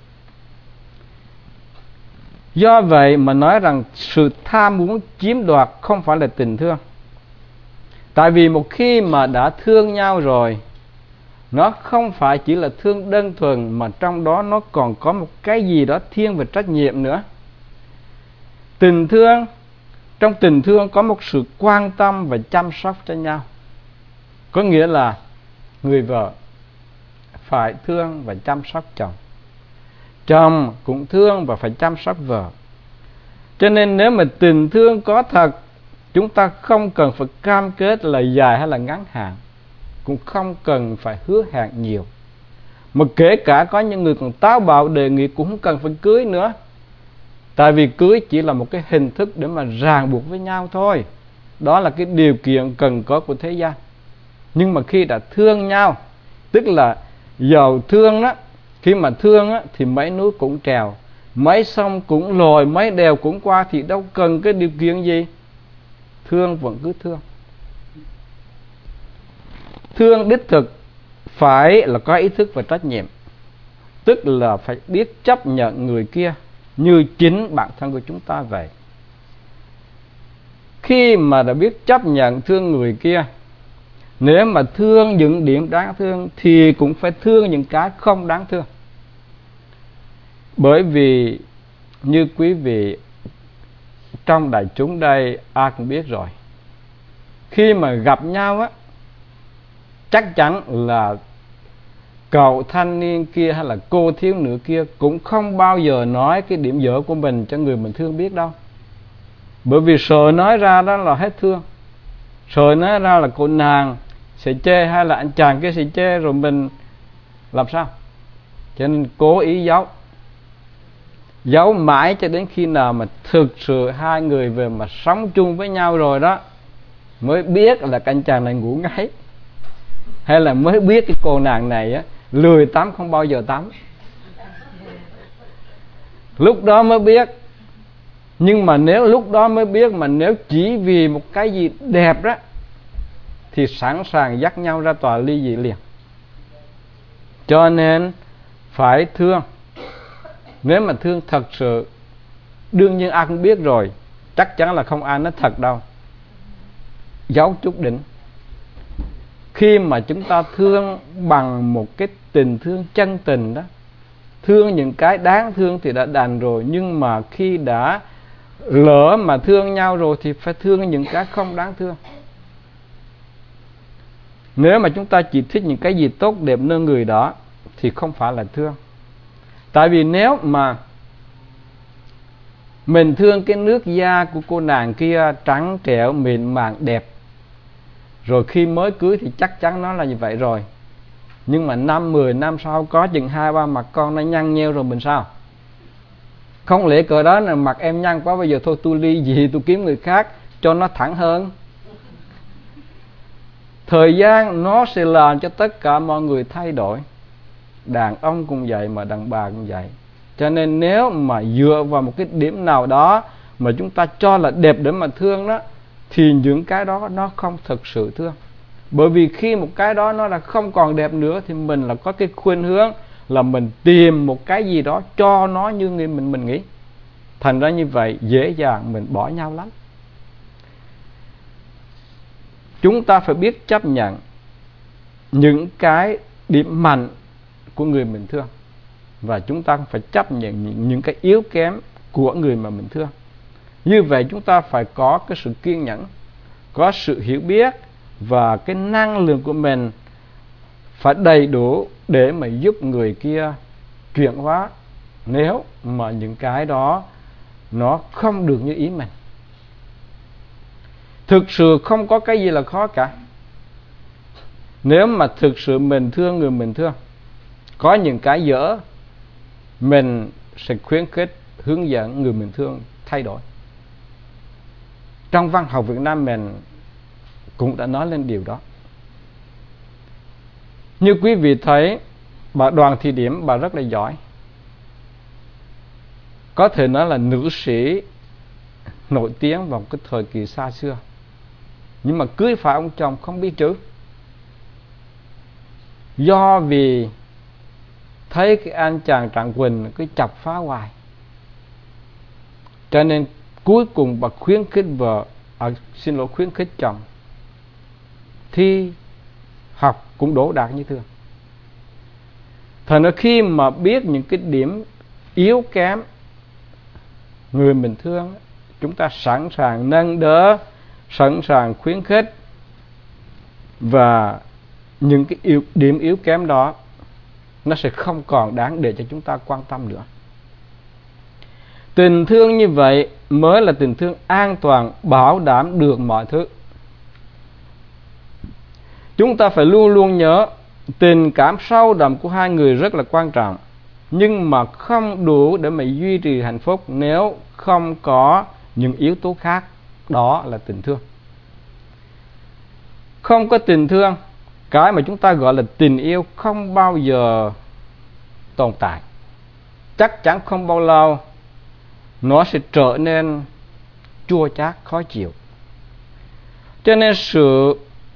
Speaker 1: Do vậy mà nói rằng sự tham muốn chiếm đoạt không phải là tình thương. Tại vì một khi mà đã thương nhau rồi, nó không phải chỉ là thương đơn thuần, mà trong đó nó còn có một cái gì đó thiên về trách nhiệm nữa. Tình thương, trong tình thương có một sự quan tâm và chăm sóc cho nhau. Có nghĩa là người vợ phải thương và chăm sóc chồng, chồng cũng thương và phải chăm sóc vợ. Cho nên nếu mà tình thương có thật, chúng ta không cần phải cam kết là dài hay là ngắn hạn, cũng không cần phải hứa hẹn nhiều. Mà kể cả có những người còn táo bạo đề nghị cũng không cần phải cưới nữa. Tại vì cưới chỉ là một cái hình thức để mà ràng buộc với nhau thôi. Đó là cái điều kiện cần có của thế gian. Nhưng mà khi đã thương nhau, tức là giàu thương đó, khi mà thương á, thì mấy núi cũng trèo, mấy sông cũng lội, mấy đèo cũng qua, thì đâu cần cái điều kiện gì. Thương vẫn cứ thương. Thương đích thực phải là có ý thức và trách nhiệm, tức là phải biết chấp nhận người kia như chính bản thân của chúng ta vậy. Khi mà đã biết chấp nhận thương người kia, nếu mà thương những điểm đáng thương thì cũng phải thương những cái không đáng thương. Bởi vì như quý vị trong đại chúng đây ai cũng biết rồi, khi mà gặp nhau á, chắc chắn là cậu thanh niên kia hay là cô thiếu nữ kia cũng không bao giờ nói cái điểm dở của mình cho người mình thương biết đâu. Bởi vì sợ nói ra đó là hết thương, sợ nói ra là cô nàng sẽ chê hay là anh chàng kia sẽ chê, rồi mình làm sao? Cho nên cố ý giấu, giấu mãi cho đến khi nào mà thực sự hai người về mà sống chung với nhau rồi đó, mới biết là cái anh chàng này ngủ ngáy, hay là mới biết cái cô nàng này á lười tắm không bao giờ tắm. Lúc đó mới biết. Nhưng mà nếu lúc đó mới biết, mà nếu chỉ vì một cái gì đẹp đó thì sẵn sàng dắt nhau ra tòa ly dị liền. Cho nên phải thương. Nếu mà thương thật sự, đương nhiên ai cũng biết rồi, chắc chắn là không ai nói thật đâu, giấu chút đỉnh. khi mà chúng ta thương bằng một cái tình thương chân tình đó, thương những cái đáng thương thì đã đành rồi, nhưng mà khi đã lỡ mà thương nhau rồi thì phải thương những cái không đáng thương. Nếu mà chúng ta chỉ thích những cái gì tốt đẹp nơi người đó thì không phải là thương. Tại vì nếu mà mình thương cái nước da của cô nàng kia trắng trẻo mịn màng đẹp, rồi khi mới cưới thì chắc chắn nó là như vậy rồi, nhưng mà năm mười năm sau có chừng hai ba mặt con nó nhăn nheo rồi mình sao? Không lẽ cỡ đó là mặt em nhăn quá, bây giờ thôi tôi ly dị, tôi kiếm người khác cho nó thẳng hơn. Thời gian nó sẽ làm cho tất cả mọi người thay đổi. Đàn ông cũng vậy mà đàn bà cũng vậy. Cho nên nếu mà dựa vào một cái điểm nào đó mà chúng ta cho là đẹp để mà thương đó, thì những cái đó nó không thực sự thương. Bởi vì khi một cái đó nó là không còn đẹp nữa thì mình là có cái khuynh hướng là mình tìm một cái gì đó cho nó như người mình mình nghĩ. Thành ra như vậy dễ dàng mình bỏ nhau lắm. Chúng ta phải biết chấp nhận những cái điểm mạnh của người mình thương, và chúng ta phải chấp nhận những, những cái yếu kém của người mà mình thương. Như vậy chúng ta phải có cái sự kiên nhẫn, có sự hiểu biết, và cái năng lượng của mình phải đầy đủ để mà giúp người kia chuyển hóa nếu mà những cái đó nó không được như ý mình. Thực sự không có cái gì là khó cả. Nếu mà thực sự mình thương người mình thương, có những cái dở, mình sẽ khuyến khích hướng dẫn người mình thương thay đổi. Trong văn học Việt Nam mình cũng đã nói lên điều đó. Như quý vị thấy, bà Đoàn Thị Điểm bà rất là giỏi, có thể nói là nữ sĩ nổi tiếng vào cái thời kỳ xa xưa, nhưng mà cưới phải ông chồng không biết chữ. Do vì thấy cái anh chàng Trạng Quỳnh cứ chọc phá hoài, cho nên cuối cùng bà khuyến khích vợ, à, xin lỗi khuyến khích chồng thi học cũng đỗ đạt như thường. Thành ra khi mà biết những cái điểm yếu kém người mình thương, chúng ta sẵn sàng nâng đỡ, sẵn sàng khuyến khích, và những cái yếu, điểm yếu kém đó nó sẽ không còn đáng để cho chúng ta quan tâm nữa. Tình thương như vậy mới là tình thương an toàn, bảo đảm được mọi thứ. Chúng ta phải luôn luôn nhớ tình cảm sâu đậm của hai người rất là quan trọng, nhưng mà không đủ để mà duy trì hạnh phúc nếu không có những yếu tố khác. Đó là tình thương. Không có tình thương, cái mà chúng ta gọi là tình yêu không bao giờ tồn tại. Chắc chắn không bao lâu nó sẽ trở nên chua chát, khó chịu. Cho nên sự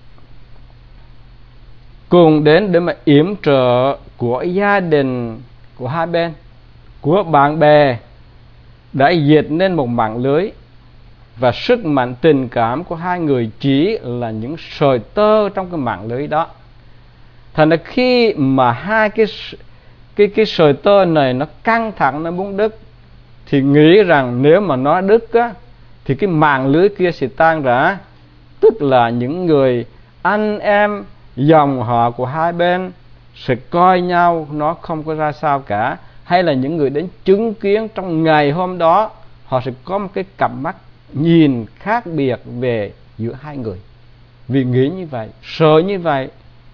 Speaker 1: cùng đến để mà yểm trợ của gia đình, của hai bên, của bạn bè đã dệt nên một mạng lưới, và sức mạnh tình cảm của hai người chỉ là những sợi tơ trong cái mạng lưới đó. Thành ra khi mà hai cái cái cái sợi tơ này nó căng thẳng, nó muốn đứt, thì nghĩ rằng nếu mà nó đứt á, thì cái mạng lưới kia sẽ tan rã. Tức là những người anh em dòng họ của hai bên sẽ coi nhau nó không có ra sao cả, hay là những người đến chứng kiến trong ngày hôm đó, họ sẽ có một cái cặp mắt nhìn khác biệt về giữa hai người. Vì nghĩ như vậy, sợ như vậy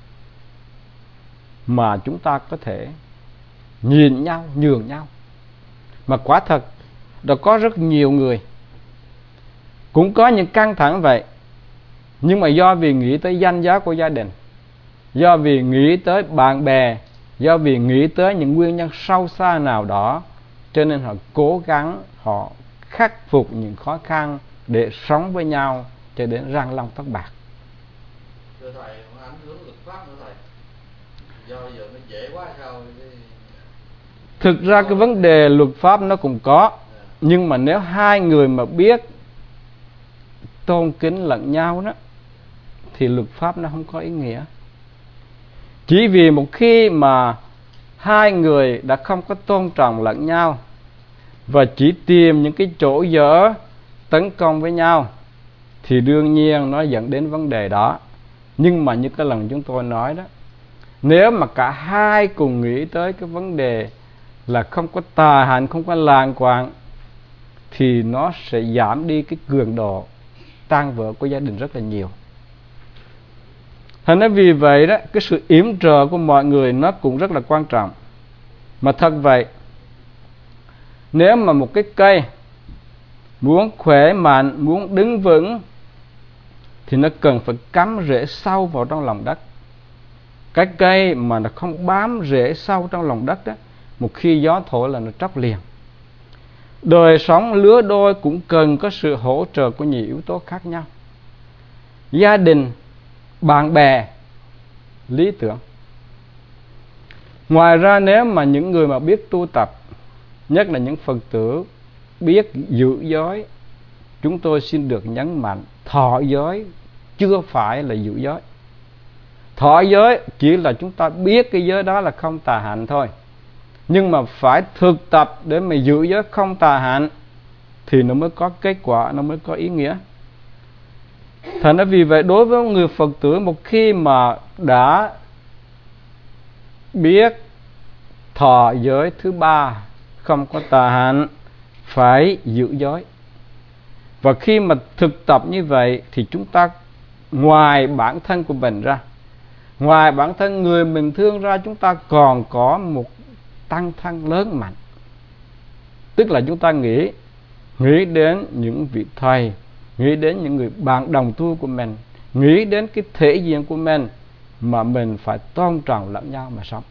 Speaker 1: mà chúng ta có thể nhìn nhau, nhường nhau. Mà quả thật đã có rất nhiều người cũng có những căng thẳng vậy, nhưng mà do vì nghĩ tới danh giá của gia đình, do vì nghĩ tới bạn bè, do vì nghĩ tới những nguyên nhân sâu xa nào đó, cho nên họ cố gắng, họ khắc phục những khó khăn để sống với nhau cho đến răng long tóc bạc.
Speaker 2: Thưa thầy, ảnh hưởng luật pháp nữa thầy. Do giờ nó dễ quá sao?
Speaker 1: Thực ra cái vấn đề luật pháp nó cũng có, nhưng mà nếu hai người mà biết tôn kính lẫn nhau đó, thì luật pháp nó không có ý nghĩa. Chỉ vì một khi mà hai người đã không có tôn trọng lẫn nhau và chỉ tìm những cái chỗ dở tấn công với nhau thì đương nhiên nó dẫn đến vấn đề đó. Nhưng mà như cái lần chúng tôi nói đó, nếu mà cả hai cùng nghĩ tới cái vấn đề là không có tà hạnh, không có làng quạng, thì nó sẽ giảm đi cái cường độ tan vỡ của gia đình rất là nhiều. Thành ra vì vậy đó, cái sự yểm trợ của mọi người nó cũng rất là quan trọng. Mà thật vậy, nếu mà một cái cây muốn khỏe mạnh, muốn đứng vững thì nó cần phải cắm rễ sâu vào trong lòng đất. Cái cây mà nó không bám rễ sâu trong lòng đất đó, một khi gió thổi là nó tróc liền. Đời sống lứa đôi cũng cần có sự hỗ trợ của nhiều yếu tố khác nhau. Gia đình, bạn bè, lý tưởng. Ngoài ra, nếu mà những người mà biết tu tập, nhất là những Phật tử biết giữ giới, chúng tôi xin được nhấn mạnh, thọ giới chưa phải là giữ giới. Thọ giới chỉ là chúng ta biết cái giới đó là không tà hạnh thôi. Nhưng mà phải thực tập để mà giữ giới không tà hạnh thì nó mới có kết quả, nó mới có ý nghĩa. Thành ra vì vậy, đối với người Phật tử, một khi mà đã biết thọ giới thứ ba không có tà hạnh, phải giữ giới. Và khi mà thực tập như vậy thì chúng ta ngoài bản thân của mình ra, ngoài bản thân người mình thương ra, chúng ta còn có một tăng thân lớn mạnh. Tức là chúng ta nghĩ nghĩ đến những vị thầy, nghĩ đến những người bạn đồng tu của mình, nghĩ đến cái thể diện của mình mà mình phải tôn trọng lẫn nhau mà sống.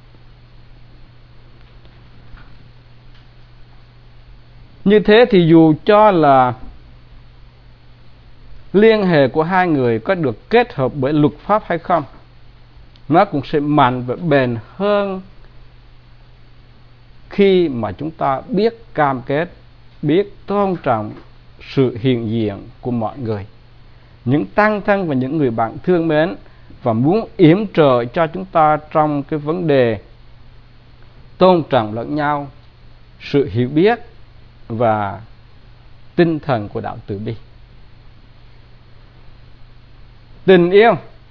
Speaker 1: Như thế thì dù cho là liên hệ của hai người có được kết hợp bởi luật pháp hay không, nó cũng sẽ mạnh và bền hơn khi mà chúng ta biết cam kết, biết tôn trọng sự hiện diện của mọi người, những tăng thân và những người bạn thương mến, và muốn yểm trợ cho chúng ta trong cái vấn đề tôn trọng lẫn nhau, sự hiểu biết và tinh thần của đạo từ bi. Tình yêu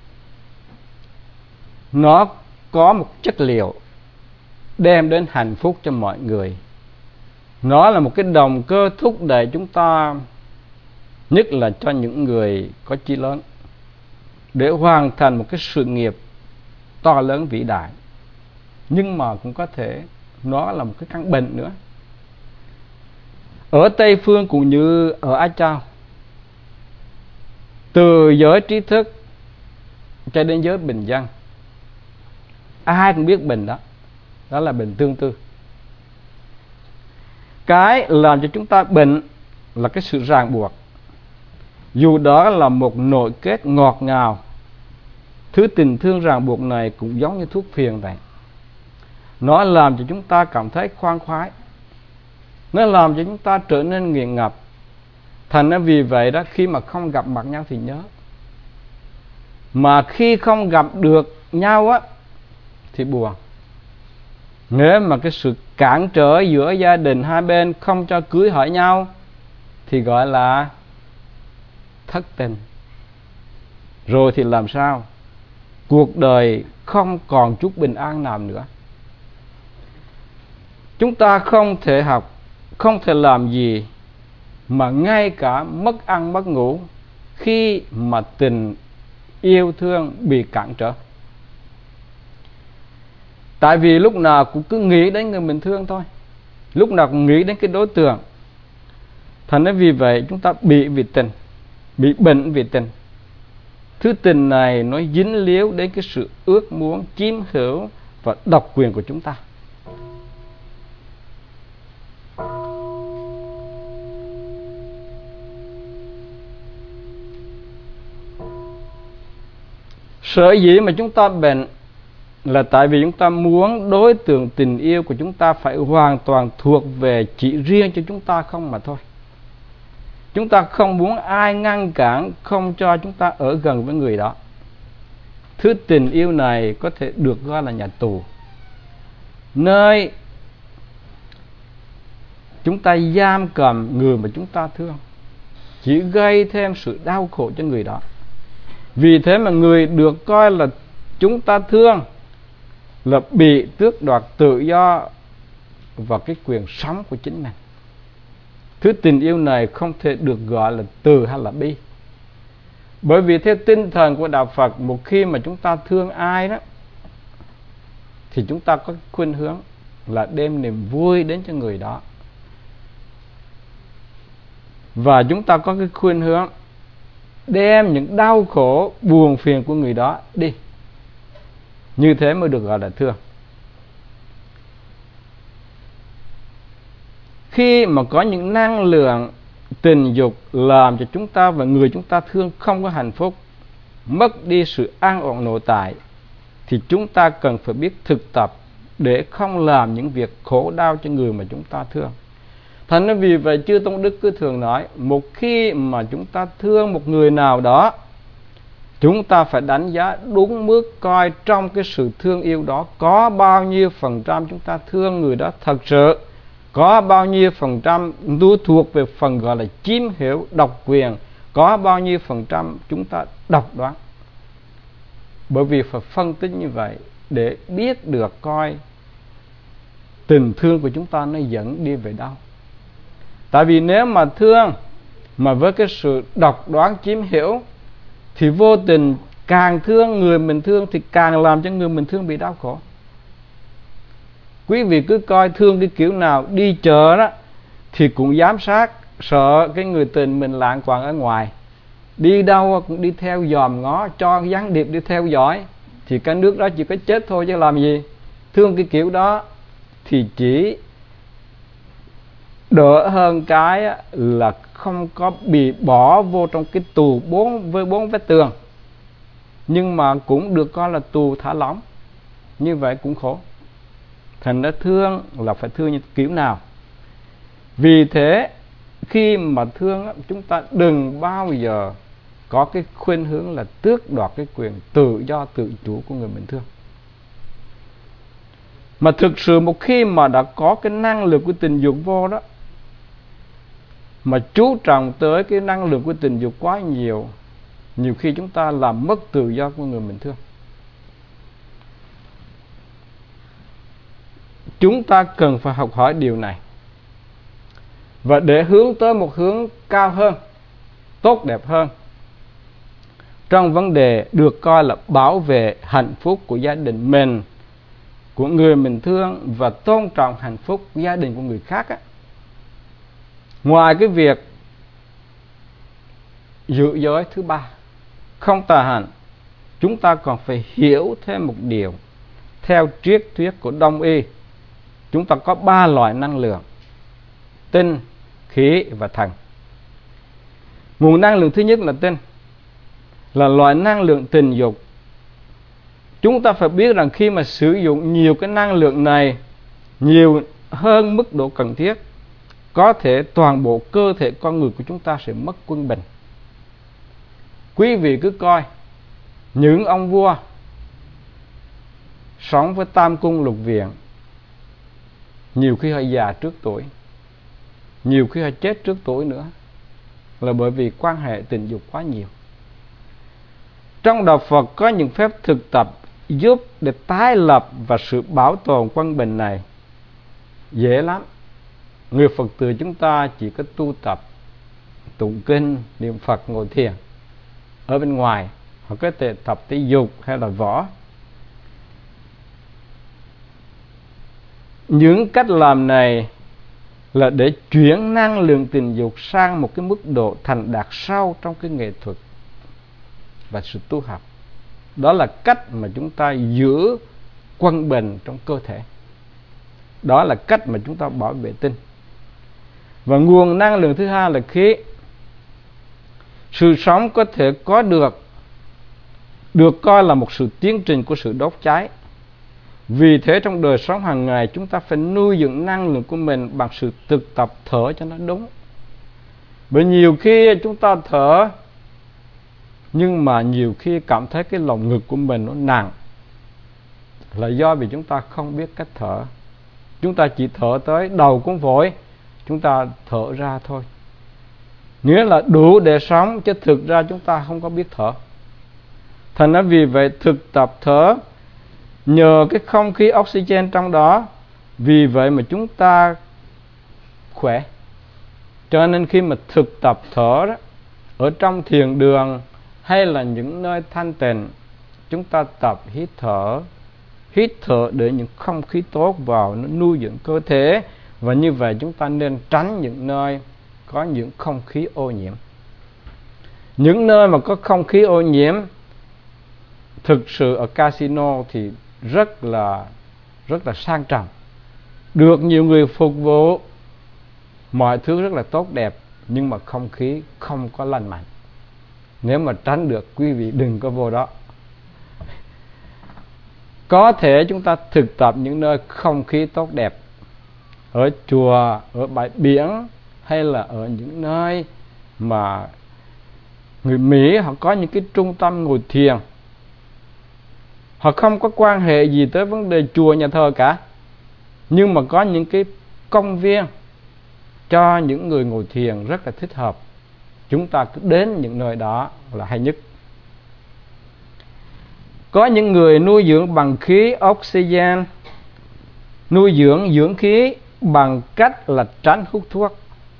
Speaker 1: nó có một chất liệu đem đến hạnh phúc cho mọi người. Nó là một cái động cơ thúc đẩy chúng ta, nhất là cho những người có chí lớn, để hoàn thành một cái sự nghiệp to lớn vĩ đại. Nhưng mà cũng có thể nó là một cái căn bệnh nữa. Ở Tây Phương cũng như ở Á Châu, từ giới trí thức cho đến giới bình dân, ai cũng biết bệnh đó, đó là bệnh tương tư. Cái làm cho chúng ta bệnh là cái sự ràng buộc. Dù đó là một nội kết ngọt ngào, thứ tình thương ràng buộc này cũng giống như thuốc phiện vậy. Nó làm cho chúng ta cảm thấy khoan khoái, nó làm cho chúng ta trở nên nghiện ngập. Thành ra vì vậy đó, khi mà không gặp mặt nhau thì nhớ, mà khi không gặp được nhau á thì buồn. Nếu mà cái sự cản trở giữa gia đình hai bên không cho cưới hỏi nhau thì gọi là thất tình. Rồi thì làm sao? Cuộc đời không còn chút bình an nào nữa. Chúng ta không thể học, không thể làm gì mà ngay cả mất ăn mất ngủ khi mà tình yêu thương bị cản trở. Tại vì lúc nào cũng cứ nghĩ đến người mình thương thôi, lúc nào cũng nghĩ đến cái đối tượng. Thành ra vì vậy chúng ta bị vì tình, bị bệnh vì tình. Thứ tình này nó dính líu đến cái sự ước muốn chiếm hữu và độc quyền của chúng ta. Sở dĩ mà chúng ta bệnh là tại vì chúng ta muốn đối tượng tình yêu của chúng ta phải hoàn toàn thuộc về chỉ riêng cho chúng ta không mà thôi. Chúng ta không muốn ai ngăn cản, không cho chúng ta ở gần với người đó. Thứ tình yêu này có thể được gọi là nhà tù, nơi chúng ta giam cầm người mà chúng ta thương, chỉ gây thêm sự đau khổ cho người đó. Vì thế mà người được coi là chúng ta thương là bị tước đoạt tự do và cái quyền sống của chính mình. Thứ tình yêu này không thể được gọi là từ hay là bi. Bởi vì theo tinh thần của Đạo Phật, một khi mà chúng ta thương ai đó thì chúng ta có khuynh hướng là đem niềm vui đến cho người đó, và chúng ta có cái khuynh hướng đem những đau khổ buồn phiền của người đó đi. Như thế mới được gọi là thương. Khi mà có những năng lượng tình dục làm cho chúng ta và người chúng ta thương không có hạnh phúc, mất đi sự an ổn nội tại, thì chúng ta cần phải biết thực tập để không làm những việc khổ đau cho người mà chúng ta thương. Thành ra vì vậy chư Tôn Đức cứ thường nói, một khi mà chúng ta thương một người nào đó, chúng ta phải đánh giá đúng mức coi trong cái sự thương yêu đó có bao nhiêu phần trăm chúng ta thương người đó thật sự, có bao nhiêu phần trăm tu thuộc về phần gọi là chiếm hữu độc quyền, có bao nhiêu phần trăm chúng ta độc đoán. Bởi vì phải phân tích như vậy để biết được coi tình thương của chúng ta nó dẫn đi về đâu. Tại vì nếu mà thương mà với cái sự độc đoán chiếm hữu thì vô tình càng thương người mình thương thì càng làm cho người mình thương bị đau khổ. Quý vị cứ coi thương cái kiểu nào, đi chợ đó thì cũng giám sát, sợ cái người tình mình lạng quạng ở ngoài, đi đâu cũng đi theo dòm ngó, cho gián điệp đi theo dõi, thì cái nước đó chỉ có chết thôi chứ làm gì. Thương cái kiểu đó thì chỉ đỡ hơn cái là không có bị bỏ vô trong cái tù bốn với bốn vết tường, nhưng mà cũng được coi là tù thả lỏng. Như vậy cũng khổ. Thành ra thương là phải thương như kiểu nào. Vì thế khi mà thương, chúng ta đừng bao giờ có cái khuynh hướng là tước đoạt cái quyền tự do tự chủ của người mình thương. Mà thực sự một khi mà đã có cái năng lực của tình dục vô đó, mà chú trọng tới cái năng lượng của tình dục quá nhiều, nhiều khi chúng ta làm mất tự do của người mình thương. Chúng ta cần phải học hỏi điều này, và để hướng tới một hướng cao hơn, tốt đẹp hơn trong vấn đề được coi là bảo vệ hạnh phúc của gia đình mình, của người mình thương, và tôn trọng hạnh phúc gia đình của người khác á. Ngoài cái việc giữ giới thứ ba, không tà hạnh, chúng ta còn phải hiểu thêm một điều. Theo triết thuyết của Đông y, chúng ta có ba loại năng lượng: tinh, khí và thần. Nguồn năng lượng thứ nhất là tinh, là loại năng lượng tình dục. Chúng ta phải biết rằng khi mà sử dụng nhiều cái năng lượng này, nhiều hơn mức độ cần thiết, có thể toàn bộ cơ thể con người của chúng ta sẽ mất quân bình. Quý vị cứ coi những ông vua sống với tam cung lục viện, nhiều khi họ già trước tuổi, nhiều khi họ chết trước tuổi nữa, là bởi vì quan hệ tình dục quá nhiều. Trong Đạo Phật có những phép thực tập giúp để tái lập và sự bảo tồn quân bình này dễ lắm. Người Phật tử chúng ta chỉ có tu tập tụng kinh, niệm Phật, ngồi thiền. Ở bên ngoài họ có thể tập thể dục hay là võ. Những cách làm này là để chuyển năng lượng tình dục sang một cái mức độ thành đạt sâu trong cái nghệ thuật và sự tu học. Đó là cách mà chúng ta giữ quân bình trong cơ thể. Đó là cách mà chúng ta bảo vệ tinh. Và nguồn năng lượng thứ hai là khí. Sự sống có thể có được được coi là một sự tiến trình của sự đốt cháy. Vì thế trong đời sống hàng ngày chúng ta phải nuôi dưỡng năng lượng của mình bằng sự thực tập thở cho nó đúng. Bởi nhiều khi chúng ta thở nhưng mà nhiều khi cảm thấy cái lồng ngực của mình nó nặng, là do vì chúng ta không biết cách thở. Chúng ta chỉ thở tới đầu cuống phổi, chúng ta thở ra thôi, nghĩa là đủ để sống, chứ thực ra chúng ta không có biết thở. Thành ra vì vậy thực tập thở nhờ cái không khí oxygen trong đó, vì vậy mà chúng ta khỏe. Cho nên khi mà thực tập thở đó, ở trong thiền đường hay là những nơi thanh tịnh, chúng ta tập hít thở, hít thở để những không khí tốt vào, nó nuôi dưỡng cơ thể. Và như vậy chúng ta nên tránh những nơi có những không khí ô nhiễm. Những nơi mà có không khí ô nhiễm, thực sự ở casino thì rất là rất là sang trọng, được nhiều người phục vụ, mọi thứ rất là tốt đẹp, nhưng mà không khí không có lành mạnh. Nếu mà tránh được, quý vị đừng có vô đó. Có thể chúng ta thực tập những nơi không khí tốt đẹp, ở chùa, ở bãi biển, hay là ở những nơi mà người Mỹ họ có những cái trung tâm ngồi thiền. Họ không có quan hệ gì tới vấn đề chùa nhà thờ cả, nhưng mà có những cái công viên cho những người ngồi thiền rất là thích hợp. Chúng ta cứ đến những nơi đó là hay nhất. Có những người nuôi dưỡng bằng khí oxygen, nuôi dưỡng dưỡng khí bằng cách là tránh hút thuốc.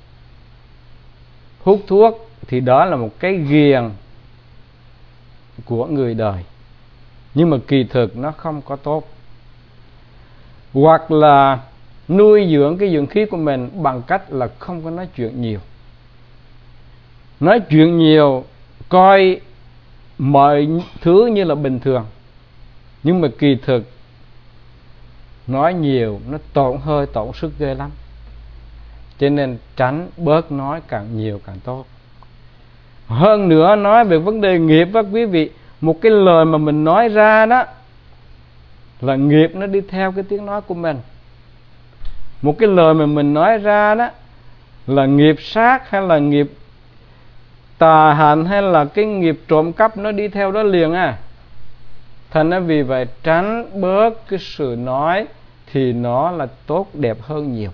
Speaker 1: Hút thuốc thì đó là một cái ghiền của người đời, nhưng mà kỳ thực nó không có tốt. Hoặc là nuôi dưỡng cái dưỡng khí của mình bằng cách là không có nói chuyện nhiều. Nói chuyện nhiều, coi mọi thứ như là bình thường, nhưng mà kỳ thực nói nhiều nó tổn hơi tổn sức ghê lắm. Cho nên tránh, bớt nói, càng nhiều càng tốt. Hơn nữa, nói về vấn đề nghiệp á quý vị, một cái lời mà mình nói ra đó là nghiệp nó đi theo cái tiếng nói của mình. Một cái lời mà mình nói ra đó là nghiệp sát hay là nghiệp tà hạnh hay là cái nghiệp trộm cắp, nó đi theo đó liền à. Thành ra vì vậy tránh bớt cái sự nói thì nó là tốt đẹp hơn nhiều.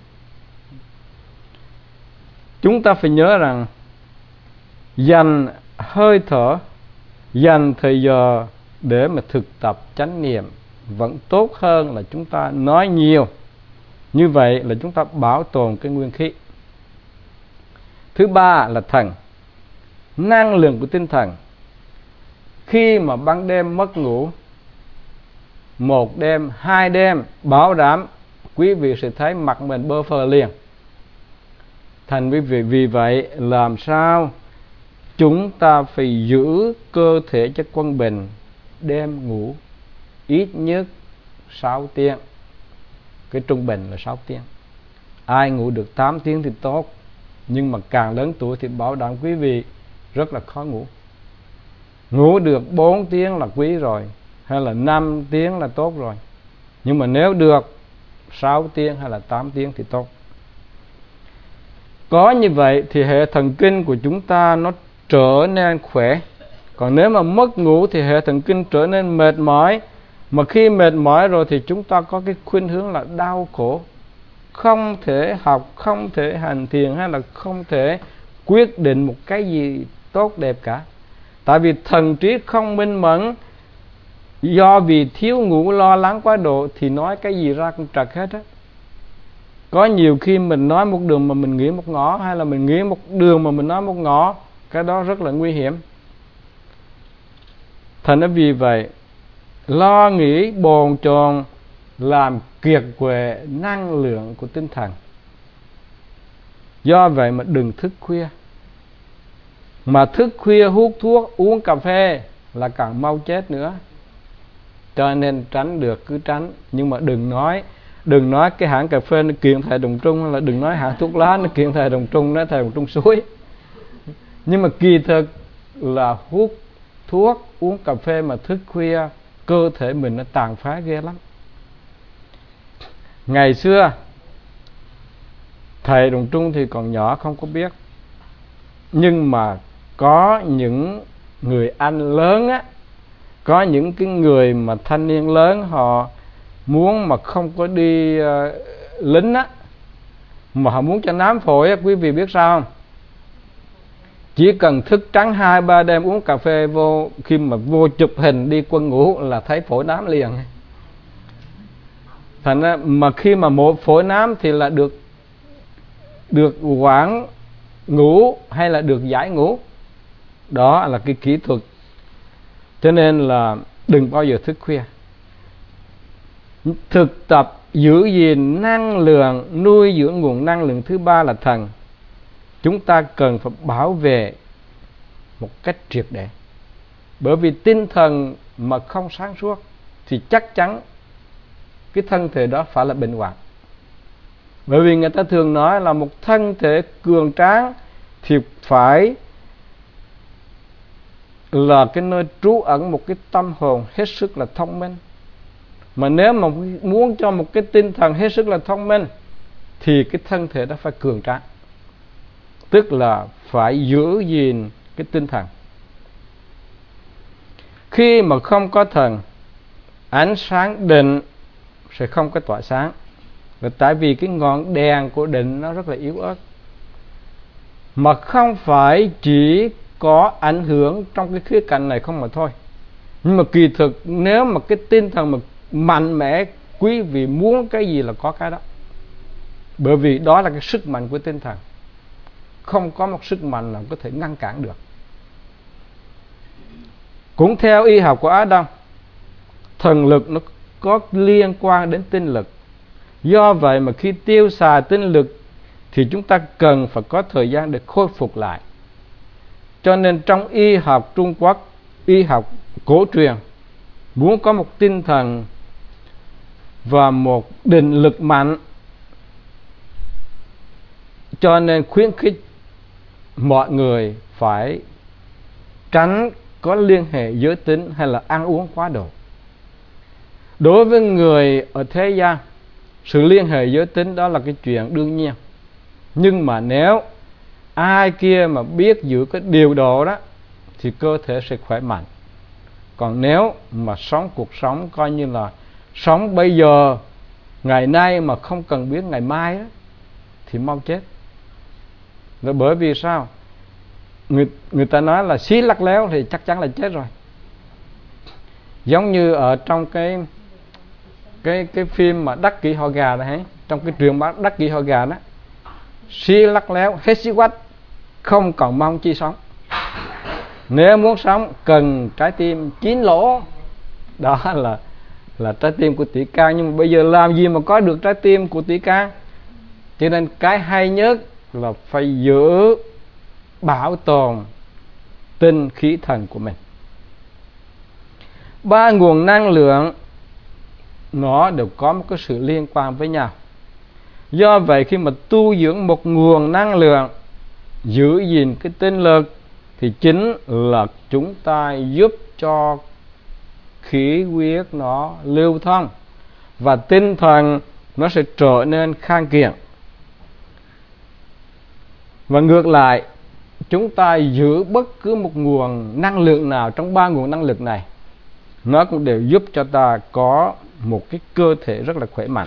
Speaker 1: Chúng ta phải nhớ rằng dành hơi thở, dành thời giờ để mà thực tập chánh niệm vẫn tốt hơn là chúng ta nói nhiều. Như vậy là chúng ta bảo tồn cái nguyên khí. Thứ ba là thần, năng lượng của tinh thần. Khi mà ban đêm mất ngủ, một đêm, hai đêm, bảo đảm quý vị sẽ thấy mặt mình bơ phờ liền. Thành quý vị vì vậy làm sao chúng ta phải giữ cơ thể cho quân bình, đêm ngủ ít nhất sáu tiếng. Cái trung bình là sáu tiếng. Ai ngủ được tám tiếng thì tốt, nhưng mà càng lớn tuổi thì bảo đảm quý vị rất là khó ngủ. Ngủ được bốn tiếng là quý rồi, hay là năm tiếng là tốt rồi. Nhưng mà nếu được sáu tiếng hay là tám tiếng thì tốt. Có như vậy thì hệ thần kinh của chúng ta nó trở nên khỏe. Còn nếu mà mất ngủ thì hệ thần kinh trở nên mệt mỏi. Mà khi mệt mỏi rồi thì chúng ta có cái khuynh hướng là đau khổ, không thể học, không thể hành thiền, hay là không thể quyết định một cái gì tốt đẹp cả. Tại vì thần trí không minh mẫn, do vì thiếu ngủ lo lắng quá độ thì nói cái gì ra cũng trật hết á. Có nhiều khi mình nói một đường mà mình nghĩ một ngõ, hay là mình nghĩ một đường mà mình nói một ngõ, cái đó rất là nguy hiểm. Thành ra vì vậy lo nghĩ bồn chồn làm kiệt quệ năng lượng của tinh thần. Do vậy mà đừng thức khuya. Mà thức khuya hút thuốc, uống cà phê là càng mau chết nữa. Cho nên tránh được cứ tránh. Nhưng mà đừng nói Đừng nói cái hãng cà phê nó kiện thầy Đồng Trung, hay là đừng nói hãng thuốc lá nó kiện thầy Đồng Trung, nói thầy Đồng Trung suối. Nhưng mà kỳ thực là hút thuốc, uống cà phê mà thức khuya, cơ thể mình nó tàn phá ghê lắm. Ngày xưa thầy Đồng Trung thì còn nhỏ không có biết, nhưng mà có những người anh lớn á, có những cái người mà thanh niên lớn họ muốn mà không có đi uh, lính á, mà họ muốn cho nám phổi á, quý vị biết sao không? Chỉ cần thức trắng hai ba đêm uống cà phê vô, khi mà vô chụp hình đi quân ngũ là thấy phổi nám liền. Thành ra mà khi mà một phổi nám thì là được được quản ngủ hay là được giải ngủ. Đó là cái kỹ thuật. Cho nên là đừng bao giờ thức khuya. Thực tập giữ gìn năng lượng, nuôi dưỡng nguồn năng lượng thứ ba là thần. Chúng ta cần phải bảo vệ một cách triệt để. Bởi vì tinh thần mà không sáng suốt thì chắc chắn cái thân thể đó phải là bệnh hoạn. Bởi vì người ta thường nói là một thân thể cường tráng thì phải là cái nơi trú ẩn một cái tâm hồn hết sức là thông minh. Mà nếu mà muốn cho một cái tinh thần hết sức là thông minh thì cái thân thể đó phải cường tráng. Tức là phải giữ gìn cái tinh thần. Khi mà không có thần, ánh sáng định sẽ không có tỏa sáng. Và tại vì cái ngọn đèn của định nó rất là yếu ớt. Mà không phải chỉ có ảnh hưởng trong cái khía cạnh này không mà thôi. Nhưng mà kỳ thực nếu mà cái tinh thần mà mạnh mẽ, quý vị muốn cái gì là có cái đó. Bởi vì đó là cái sức mạnh của tinh thần. Không có một sức mạnh nào có thể ngăn cản được. Cũng theo y học của Á Đông, thần lực nó có liên quan đến tinh lực. Do vậy mà khi tiêu xài tinh lực thì chúng ta cần phải có thời gian để khôi phục lại. Cho nên trong y học Trung Quốc, y học cổ truyền, muốn có một tinh thần và một định lực mạnh, cho nên khuyến khích mọi người phải tránh có liên hệ giới tính hay là ăn uống quá độ. Đối với người ở thế gian, sự liên hệ giới tính đó là cái chuyện đương nhiên. Nhưng mà nếu ai kia mà biết giữ cái điều độ đó thì cơ thể sẽ khỏe mạnh. Còn nếu mà sống cuộc sống coi như là sống bây giờ, ngày nay mà không cần biết ngày mai đó, thì mau chết. Và bởi vì sao? Người, người ta nói là xí lắc léo thì chắc chắn là chết rồi. Giống như ở trong cái cái cái phim mà Đắc Kỷ Họ Gà đó, trong cái truyện Đắc Kỷ Họ Gà đó, xí lắc léo hết xí quách, không còn mong chi sống. Nếu muốn sống cần trái tim chín lỗ. Đó là là trái tim của Tỷ Can. Nhưng mà bây giờ làm gì mà có được trái tim của Tỷ Can? Cho nên cái hay nhất là phải giữ, bảo tồn tinh khí thần của mình. Ba nguồn năng lượng nó đều có một cái sự liên quan với nhau. Do vậy khi mà tu dưỡng một nguồn năng lượng, giữ gìn cái tinh lực, thì chính là chúng ta giúp cho khí huyết nó lưu thông và tinh thần nó sẽ trở nên khang kiện. Và ngược lại, chúng ta giữ bất cứ một nguồn năng lượng nào trong ba nguồn năng lượng này, nó cũng đều giúp cho ta có một cái cơ thể rất là khỏe mạnh.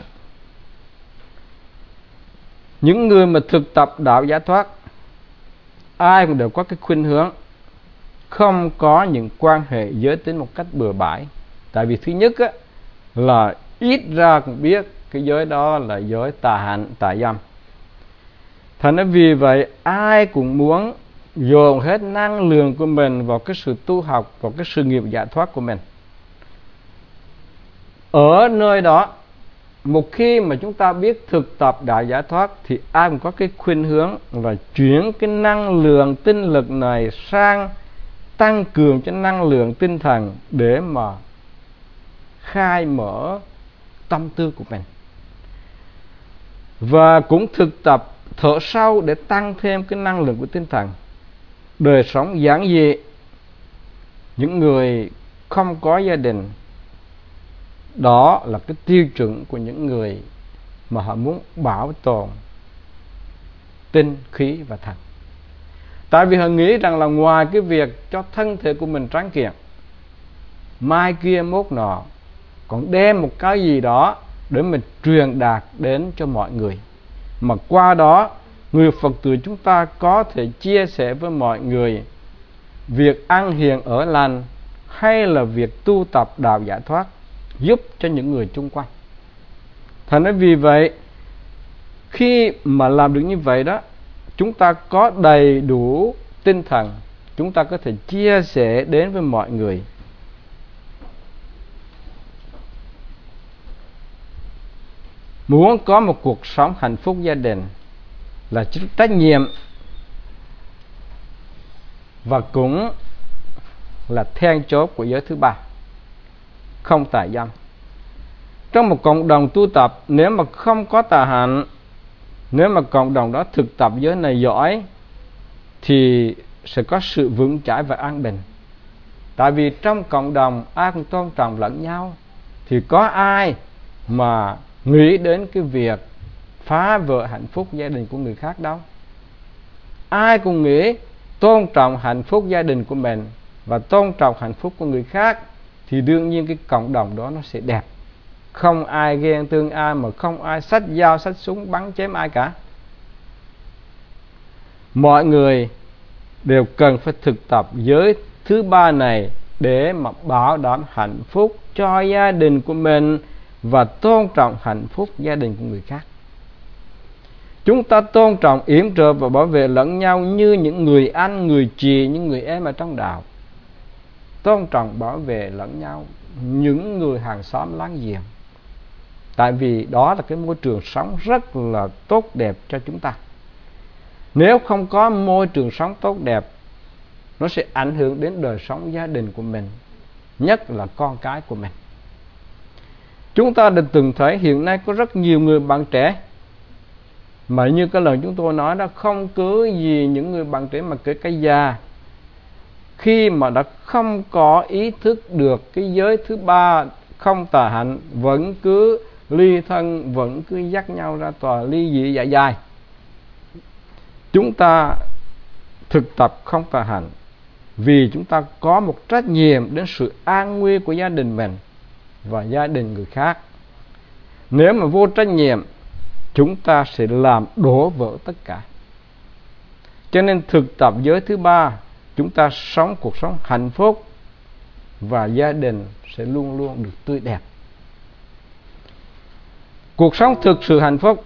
Speaker 1: Những người mà thực tập đạo giải thoát, ai cũng đều có cái khuynh hướng không có những quan hệ giới tính một cách bừa bãi. Tại vì thứ nhất á, là ít ra cũng biết cái giới đó là giới tà hạnh, tà dâm. Thành ra vì vậy ai cũng muốn dồn hết năng lượng của mình vào cái sự tu học, vào cái sự nghiệp giải thoát của mình. Ở nơi đó, một khi mà chúng ta biết thực tập đại giải thoát thì ai cũng có cái khuynh hướng là chuyển cái năng lượng tinh lực này sang tăng cường cho năng lượng tinh thần để mà khai mở tâm tư của mình. Và cũng thực tập thở sâu để tăng thêm cái năng lượng của tinh thần. Đời sống giản dị, những người không có gia đình, đó là cái tiêu chuẩn của những người mà họ muốn bảo tồn tinh khí và thần. Tại vì họ nghĩ rằng là ngoài cái việc cho thân thể của mình tráng kiện, mai kia mốt nọ còn đem một cái gì đó để mình truyền đạt đến cho mọi người, mà qua đó người Phật tử chúng ta có thể chia sẻ với mọi người việc ăn hiền ở lành hay là việc tu tập đạo giải thoát, giúp cho những người chung quanh. Thành ra vì vậy, khi mà làm được như vậy đó, chúng ta có đầy đủ tinh thần, chúng ta có thể chia sẻ đến với mọi người. Muốn có một cuộc sống hạnh phúc gia đình là trách nhiệm và cũng là then chốt của giới thứ ba, không tà dâm. Trong một cộng đồng tu tập, nếu mà không có tà hạnh, nếu mà cộng đồng đó thực tập giới này giỏi, thì sẽ có sự vững chãi và an bình. Tại vì trong cộng đồng ai cũng tôn trọng lẫn nhau, thì có ai mà nghĩ đến cái việc phá vỡ hạnh phúc gia đình của người khác đâu. Ai cũng nghĩ tôn trọng hạnh phúc gia đình của mình và tôn trọng hạnh phúc của người khác, thì đương nhiên cái cộng đồng đó nó sẽ đẹp. Không ai ghen tương ai, mà không ai xách dao xách súng bắn chém ai cả. Mọi người đều cần phải thực tập giới thứ ba này để mà bảo đảm hạnh phúc cho gia đình của mình và tôn trọng hạnh phúc gia đình của người khác. Chúng ta tôn trọng, yểm trợ và bảo vệ lẫn nhau như những người anh, người chị, những người em ở trong đạo. Tôn trọng, bảo vệ lẫn nhau, những người hàng xóm láng giềng. Tại vì đó là cái môi trường sống rất là tốt đẹp cho chúng ta. Nếu không có môi trường sống tốt đẹp, nó sẽ ảnh hưởng đến đời sống gia đình của mình, nhất là con cái của mình. Chúng ta đã từng thấy hiện nay có rất nhiều người bạn trẻ, mà như cái lần chúng tôi nói đó, không cứ gì những người bạn trẻ mà kể cả già, khi mà đã không có ý thức được cái giới thứ ba không tà hạnh, vẫn cứ ly thân, vẫn cứ dắt nhau ra tòa ly dị dạ dài. Chúng ta thực tập không tà hạnh vì chúng ta có một trách nhiệm đến sự an nguy của gia đình mình và gia đình người khác. Nếu mà vô trách nhiệm, chúng ta sẽ làm đổ vỡ tất cả. Cho nên thực tập giới thứ ba, chúng ta sống cuộc sống hạnh phúc và gia đình sẽ luôn luôn được tươi đẹp. Cuộc sống thực sự hạnh phúc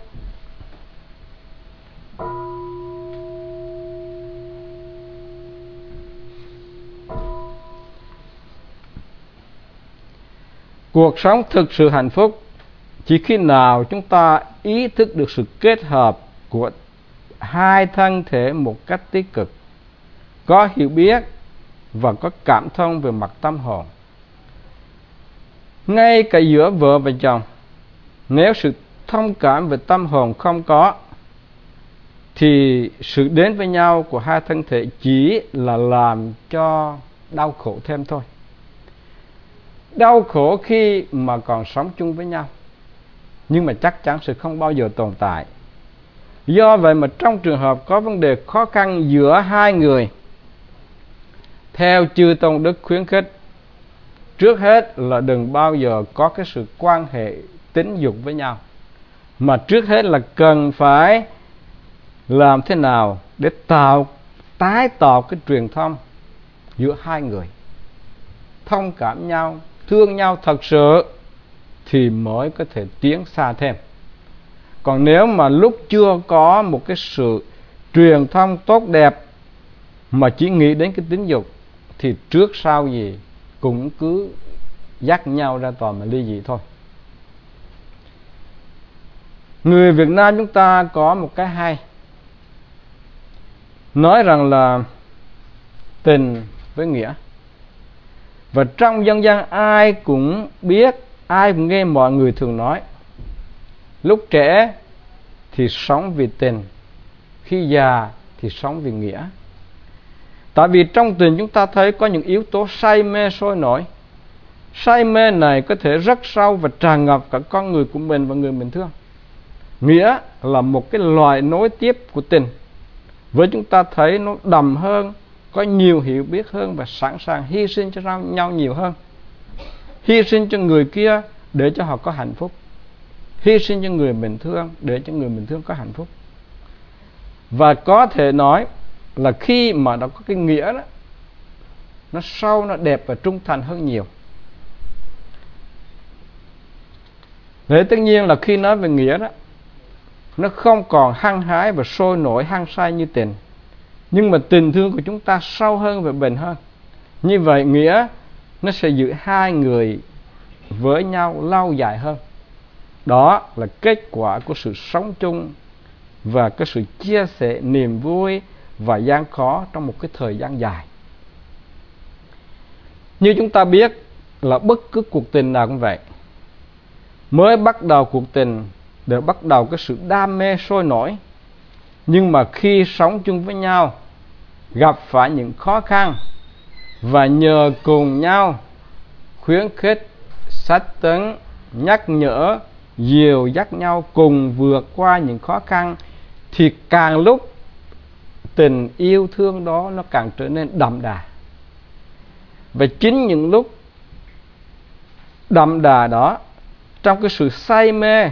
Speaker 1: Cuộc sống thực sự hạnh phúc chỉ khi nào chúng ta ý thức được sự kết hợp của hai thân thể một cách tích cực, có hiểu biết và có cảm thông về mặt tâm hồn. Ngay cả giữa vợ và chồng, nếu sự thông cảm về tâm hồn không có, thì sự đến với nhau của hai thân thể chỉ là làm cho đau khổ thêm thôi. Đau khổ khi mà còn sống chung với nhau, nhưng mà chắc chắn sẽ không bao giờ tồn tại. Do vậy mà trong trường hợp có vấn đề khó khăn giữa hai người, theo chư Tôn Đức khuyến khích, trước hết là đừng bao giờ có cái sự quan hệ tính dục với nhau, mà trước hết là cần phải làm thế nào để tạo tái tạo cái truyền thông giữa hai người, thông cảm nhau, thương nhau thật sự, thì mới có thể tiến xa thêm. Còn nếu mà lúc chưa có một cái sự truyền thông tốt đẹp mà chỉ nghĩ đến cái tính dục, thì trước sau gì cũng cứ dắt nhau ra tòa mà ly dị thôi. Người Việt Nam chúng ta có một cái hay, nói rằng là tình với nghĩa. Và trong dân gian ai cũng biết, ai cũng nghe mọi người thường nói, lúc trẻ thì sống vì tình, khi già thì sống vì nghĩa. Tại vì trong tình chúng ta thấy có những yếu tố say mê sôi nổi. Say mê này có thể rất sâu và tràn ngập cả con người của mình và người mình thương. Nghĩa là một cái loại nối tiếp của tình. với chúng ta thấy nó đậm hơn, có nhiều hiểu biết hơn và sẵn sàng hy sinh cho nhau nhiều hơn. Hy sinh cho người kia để cho họ có hạnh phúc, hy sinh cho người mình thương để cho người mình thương có hạnh phúc. Và có thể nói là khi mà nó có cái nghĩa đó, nó sâu, nó đẹp và trung thành hơn nhiều. Thế tất nhiên là khi nói về nghĩa đó, nó không còn hăng hái và sôi nổi hăng say như tình, nhưng mà tình thương của chúng ta sâu hơn và bền hơn. Như vậy nghĩa nó sẽ giữ hai người với nhau lâu dài hơn. Đó là kết quả của sự sống chung và cái sự chia sẻ niềm vui và gian khó trong một cái thời gian dài. Như chúng ta biết là bất cứ cuộc tình nào cũng vậy, mới bắt đầu cuộc tình để bắt đầu cái sự đam mê sôi nổi, nhưng mà khi sống chung với nhau, gặp phải những khó khăn và nhờ cùng nhau khuyến khích, sách tấn, nhắc nhở, dìu dắt nhau cùng vượt qua những khó khăn, thì càng lúc tình yêu thương đó nó càng trở nên đậm đà. Và chính những lúc đậm đà đó, trong cái sự say mê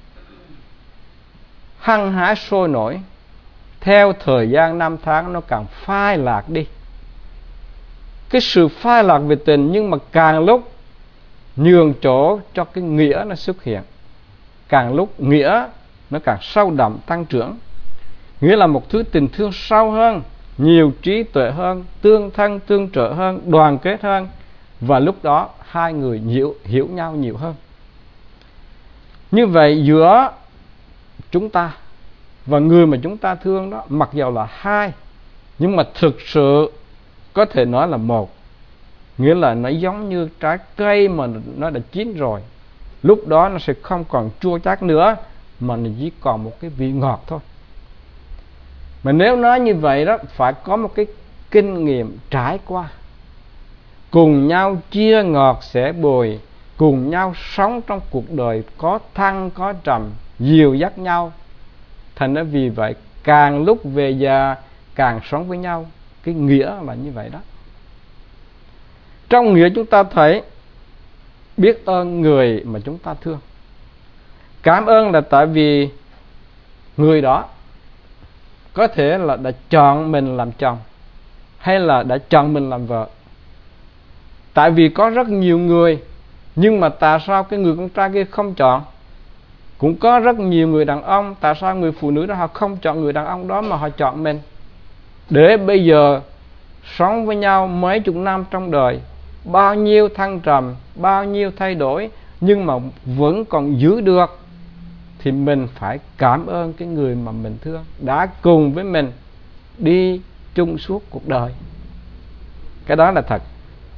Speaker 1: hăng hái sôi nổi, theo thời gian năm tháng nó càng phai lạc đi. Cái sự phai lạc về tình, nhưng mà càng lúc nhường chỗ cho cái nghĩa nó xuất hiện, càng lúc nghĩa nó càng sâu đậm tăng trưởng. Nghĩa là một thứ tình thương sâu hơn, nhiều trí tuệ hơn, tương thân tương trợ hơn, đoàn kết hơn, và lúc đó hai người hiểu, hiểu nhau nhiều hơn. Như vậy giữa chúng ta và người mà chúng ta thương đó, mặc dầu là hai, nhưng mà thực sự có thể nói là một. Nghĩa là nó giống như trái cây mà nó đã chín rồi, lúc đó nó sẽ không còn chua chát nữa, mà nó chỉ còn một cái vị ngọt thôi. Mà nếu nói như vậy đó, phải có một cái kinh nghiệm trải qua, cùng nhau chia ngọt sẻ bùi, cùng nhau sống trong cuộc đời có thăng có trầm, dìu dắt nhau. Thành ra vì vậy càng lúc về già càng sống với nhau. Cái nghĩa là như vậy đó. Trong nghĩa chúng ta thấy biết ơn người mà chúng ta thương. Cảm ơn là tại vì người đó có thể là đã chọn mình làm chồng, hay là đã chọn mình làm vợ. Tại vì có rất nhiều người, nhưng mà tại sao cái người con trai kia không chọn? Cũng có rất nhiều người đàn ông, tại sao người phụ nữ đó họ không chọn người đàn ông đó mà họ chọn mình? Để bây giờ sống với nhau mấy chục năm trong đời, bao nhiêu thăng trầm, bao nhiêu thay đổi, nhưng mà vẫn còn giữ được, thì mình phải cảm ơn cái người mà mình thương đã cùng với mình đi chung suốt cuộc đời. Cái đó là thật.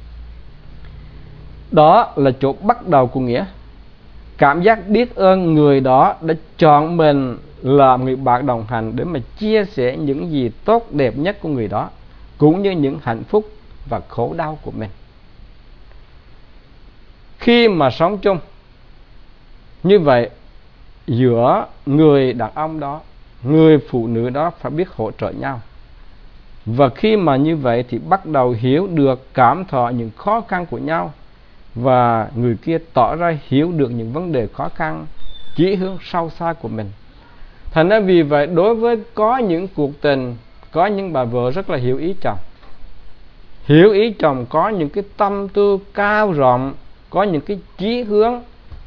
Speaker 1: Đó là chỗ bắt đầu của nghĩa. Cảm giác biết ơn người đó đã chọn mình làm người bạn đồng hành để mà chia sẻ những gì tốt đẹp nhất của người đó, cũng như những hạnh phúc và khổ đau của mình. Khi mà sống chung như vậy, giữa người đàn ông đó, người phụ nữ đó phải biết hỗ trợ nhau. Và khi mà như vậy thì bắt đầu hiểu được, cảm thọ những khó khăn của nhau, và người kia tỏ ra hiểu được những vấn đề khó khăn, chỉ hướng sâu xa của mình. Thành ra vì vậy, đối với có những cuộc tình, có những bà vợ rất là hiểu ý chồng, hiểu ý chồng, có những cái tâm tư cao rộng, có những cái chí hướng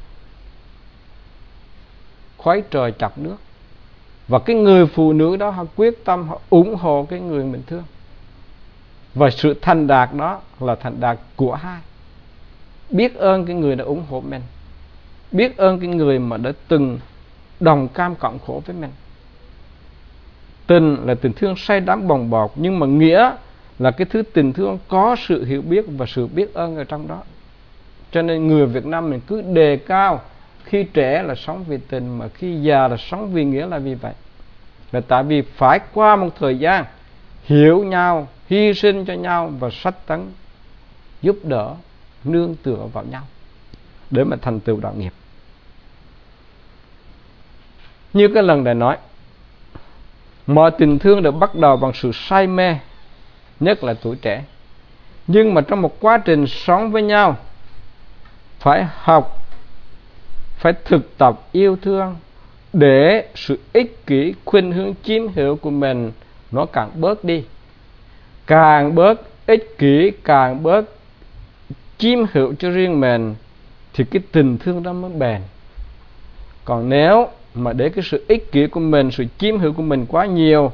Speaker 1: khuấy trời chọc nước. Và cái người phụ nữ đó họ quyết tâm, họ ủng hộ cái người mình thương. Và sự thành đạt đó là thành đạt của hai. Biết ơn cái người đã ủng hộ mình, biết ơn cái người mà đã từng đồng cam cộng khổ với mình. Tình là tình thương say đắm bồng bột, nhưng mà nghĩa là cái thứ tình thương có sự hiểu biết và sự biết ơn ở trong đó. Cho nên người Việt Nam mình cứ đề cao khi trẻ là sống vì tình, mà khi già là sống vì nghĩa. Là vì vậy, là tại vì phải qua một thời gian hiểu nhau, hy sinh cho nhau và sách tấn, giúp đỡ, nương tựa vào nhau để mà thành tựu đạo nghiệp. Như cái lần này nói, Mọi tình thương được bắt đầu bằng sự say mê, nhất là tuổi trẻ. Nhưng mà trong một quá trình sống với nhau, phải học, phải thực tập yêu thương, để sự ích kỷ, khuynh hướng chiếm hữu của mình nó càng bớt đi. Càng bớt ích kỷ, càng bớt chiếm hữu cho riêng mình, thì cái tình thương đó mới bền. Còn nếu mà để cái sự ích kỷ của mình, sự chiếm hữu của mình quá nhiều,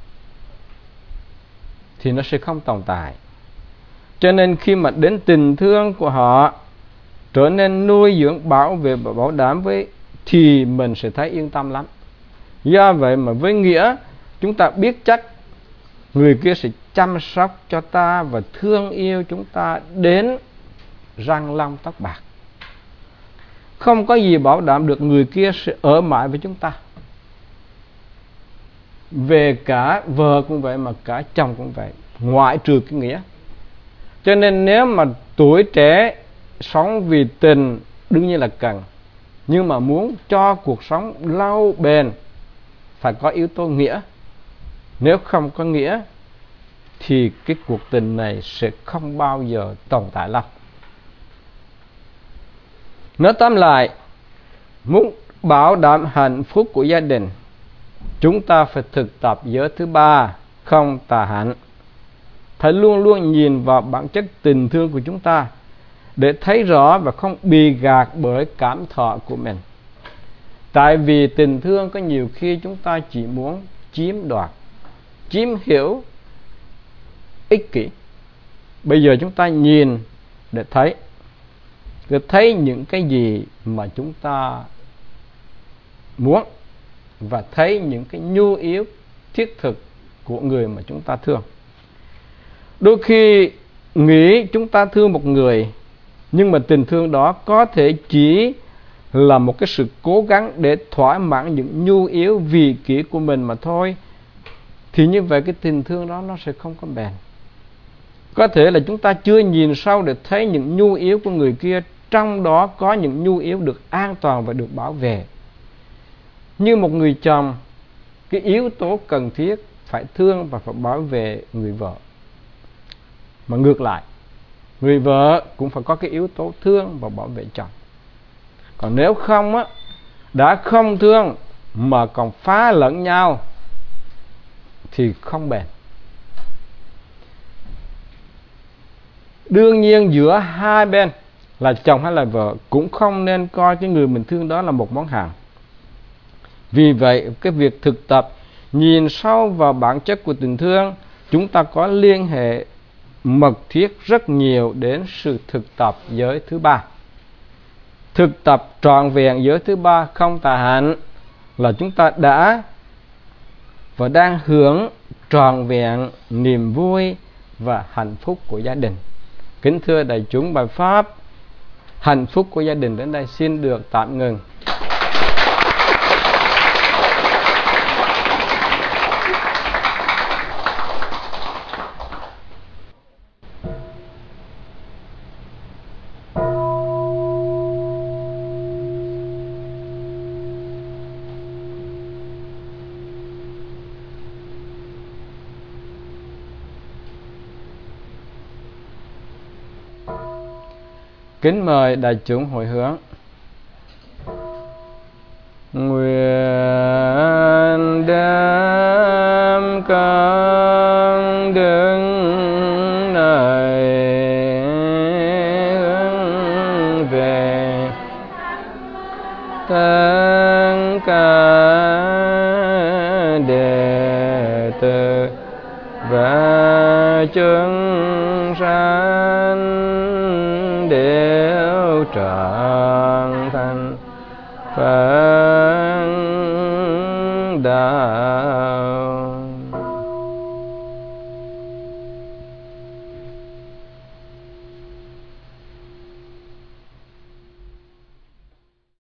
Speaker 1: thì nó sẽ không tồn tại. Cho nên khi mà đến tình thương của họ trở nên nuôi dưỡng, bảo vệ và bảo đảm với, thì mình sẽ thấy yên tâm lắm. Do vậy mà với nghĩa chúng ta biết chắc người kia sẽ chăm sóc cho ta và thương yêu chúng ta đến răng long tóc bạc. Không có gì bảo đảm được người kia sẽ ở mãi với chúng ta. Về cả vợ cũng vậy, mà cả chồng cũng vậy, ngoại trừ cái nghĩa. Cho nên nếu mà tuổi trẻ sống vì tình đương nhiên là cần, nhưng mà muốn cho cuộc sống lâu bền phải có yếu tố nghĩa. Nếu không có nghĩa thì cái cuộc tình này sẽ không bao giờ tồn tại lâu. Nói tóm lại, muốn bảo đảm hạnh phúc của gia đình, chúng ta phải thực tập giới thứ ba, không tà hạnh. Phải luôn luôn nhìn vào bản chất tình thương của chúng ta, để thấy rõ và không bị gạt bởi cảm thọ của mình. Tại vì tình thương có nhiều khi chúng ta chỉ muốn chiếm đoạt, chiếm hữu, ích kỷ. Bây giờ chúng ta nhìn để thấy, để thấy những cái gì mà chúng ta muốn, và thấy những cái nhu yếu thiết thực của người mà chúng ta thương. Đôi khi nghĩ chúng ta thương một người, nhưng mà tình thương đó có thể chỉ là một cái sự cố gắng để thỏa mãn những nhu yếu vị kỷ của mình mà thôi, thì như vậy cái tình thương đó nó sẽ không có bền. Có thể là chúng ta chưa nhìn sâu để thấy những nhu yếu của người kia, trong đó có những nhu yếu được an toàn và được bảo vệ. Như một người chồng, cái yếu tố cần thiết phải thương và phải bảo vệ người vợ. Mà ngược lại, người vợ cũng phải có cái yếu tố thương và bảo vệ chồng. Còn nếu không á, đã không thương mà còn phá lẫn nhau thì không bền. Đương nhiên giữa hai bên là chồng hay là vợ cũng không nên coi cái người mình thương đó là một món hàng. Vì vậy cái việc thực tập nhìn sâu vào bản chất của tình thương, chúng ta có liên hệ mật thiết rất nhiều đến sự thực tập giới thứ ba. Thực tập trọn vẹn giới thứ ba, không tà hạnh, là chúng ta đã và đang hưởng trọn vẹn niềm vui và hạnh phúc của gia đình. Kính thưa đại chúng, bài pháp hạnh phúc của gia đình đến đây xin được tạm ngừng. Kính mời đại chúng hồi hướng. Nguyện đem con đứng này hướng về tất cả đệ tử và chúng sanh đều trọn thành Phật đạo.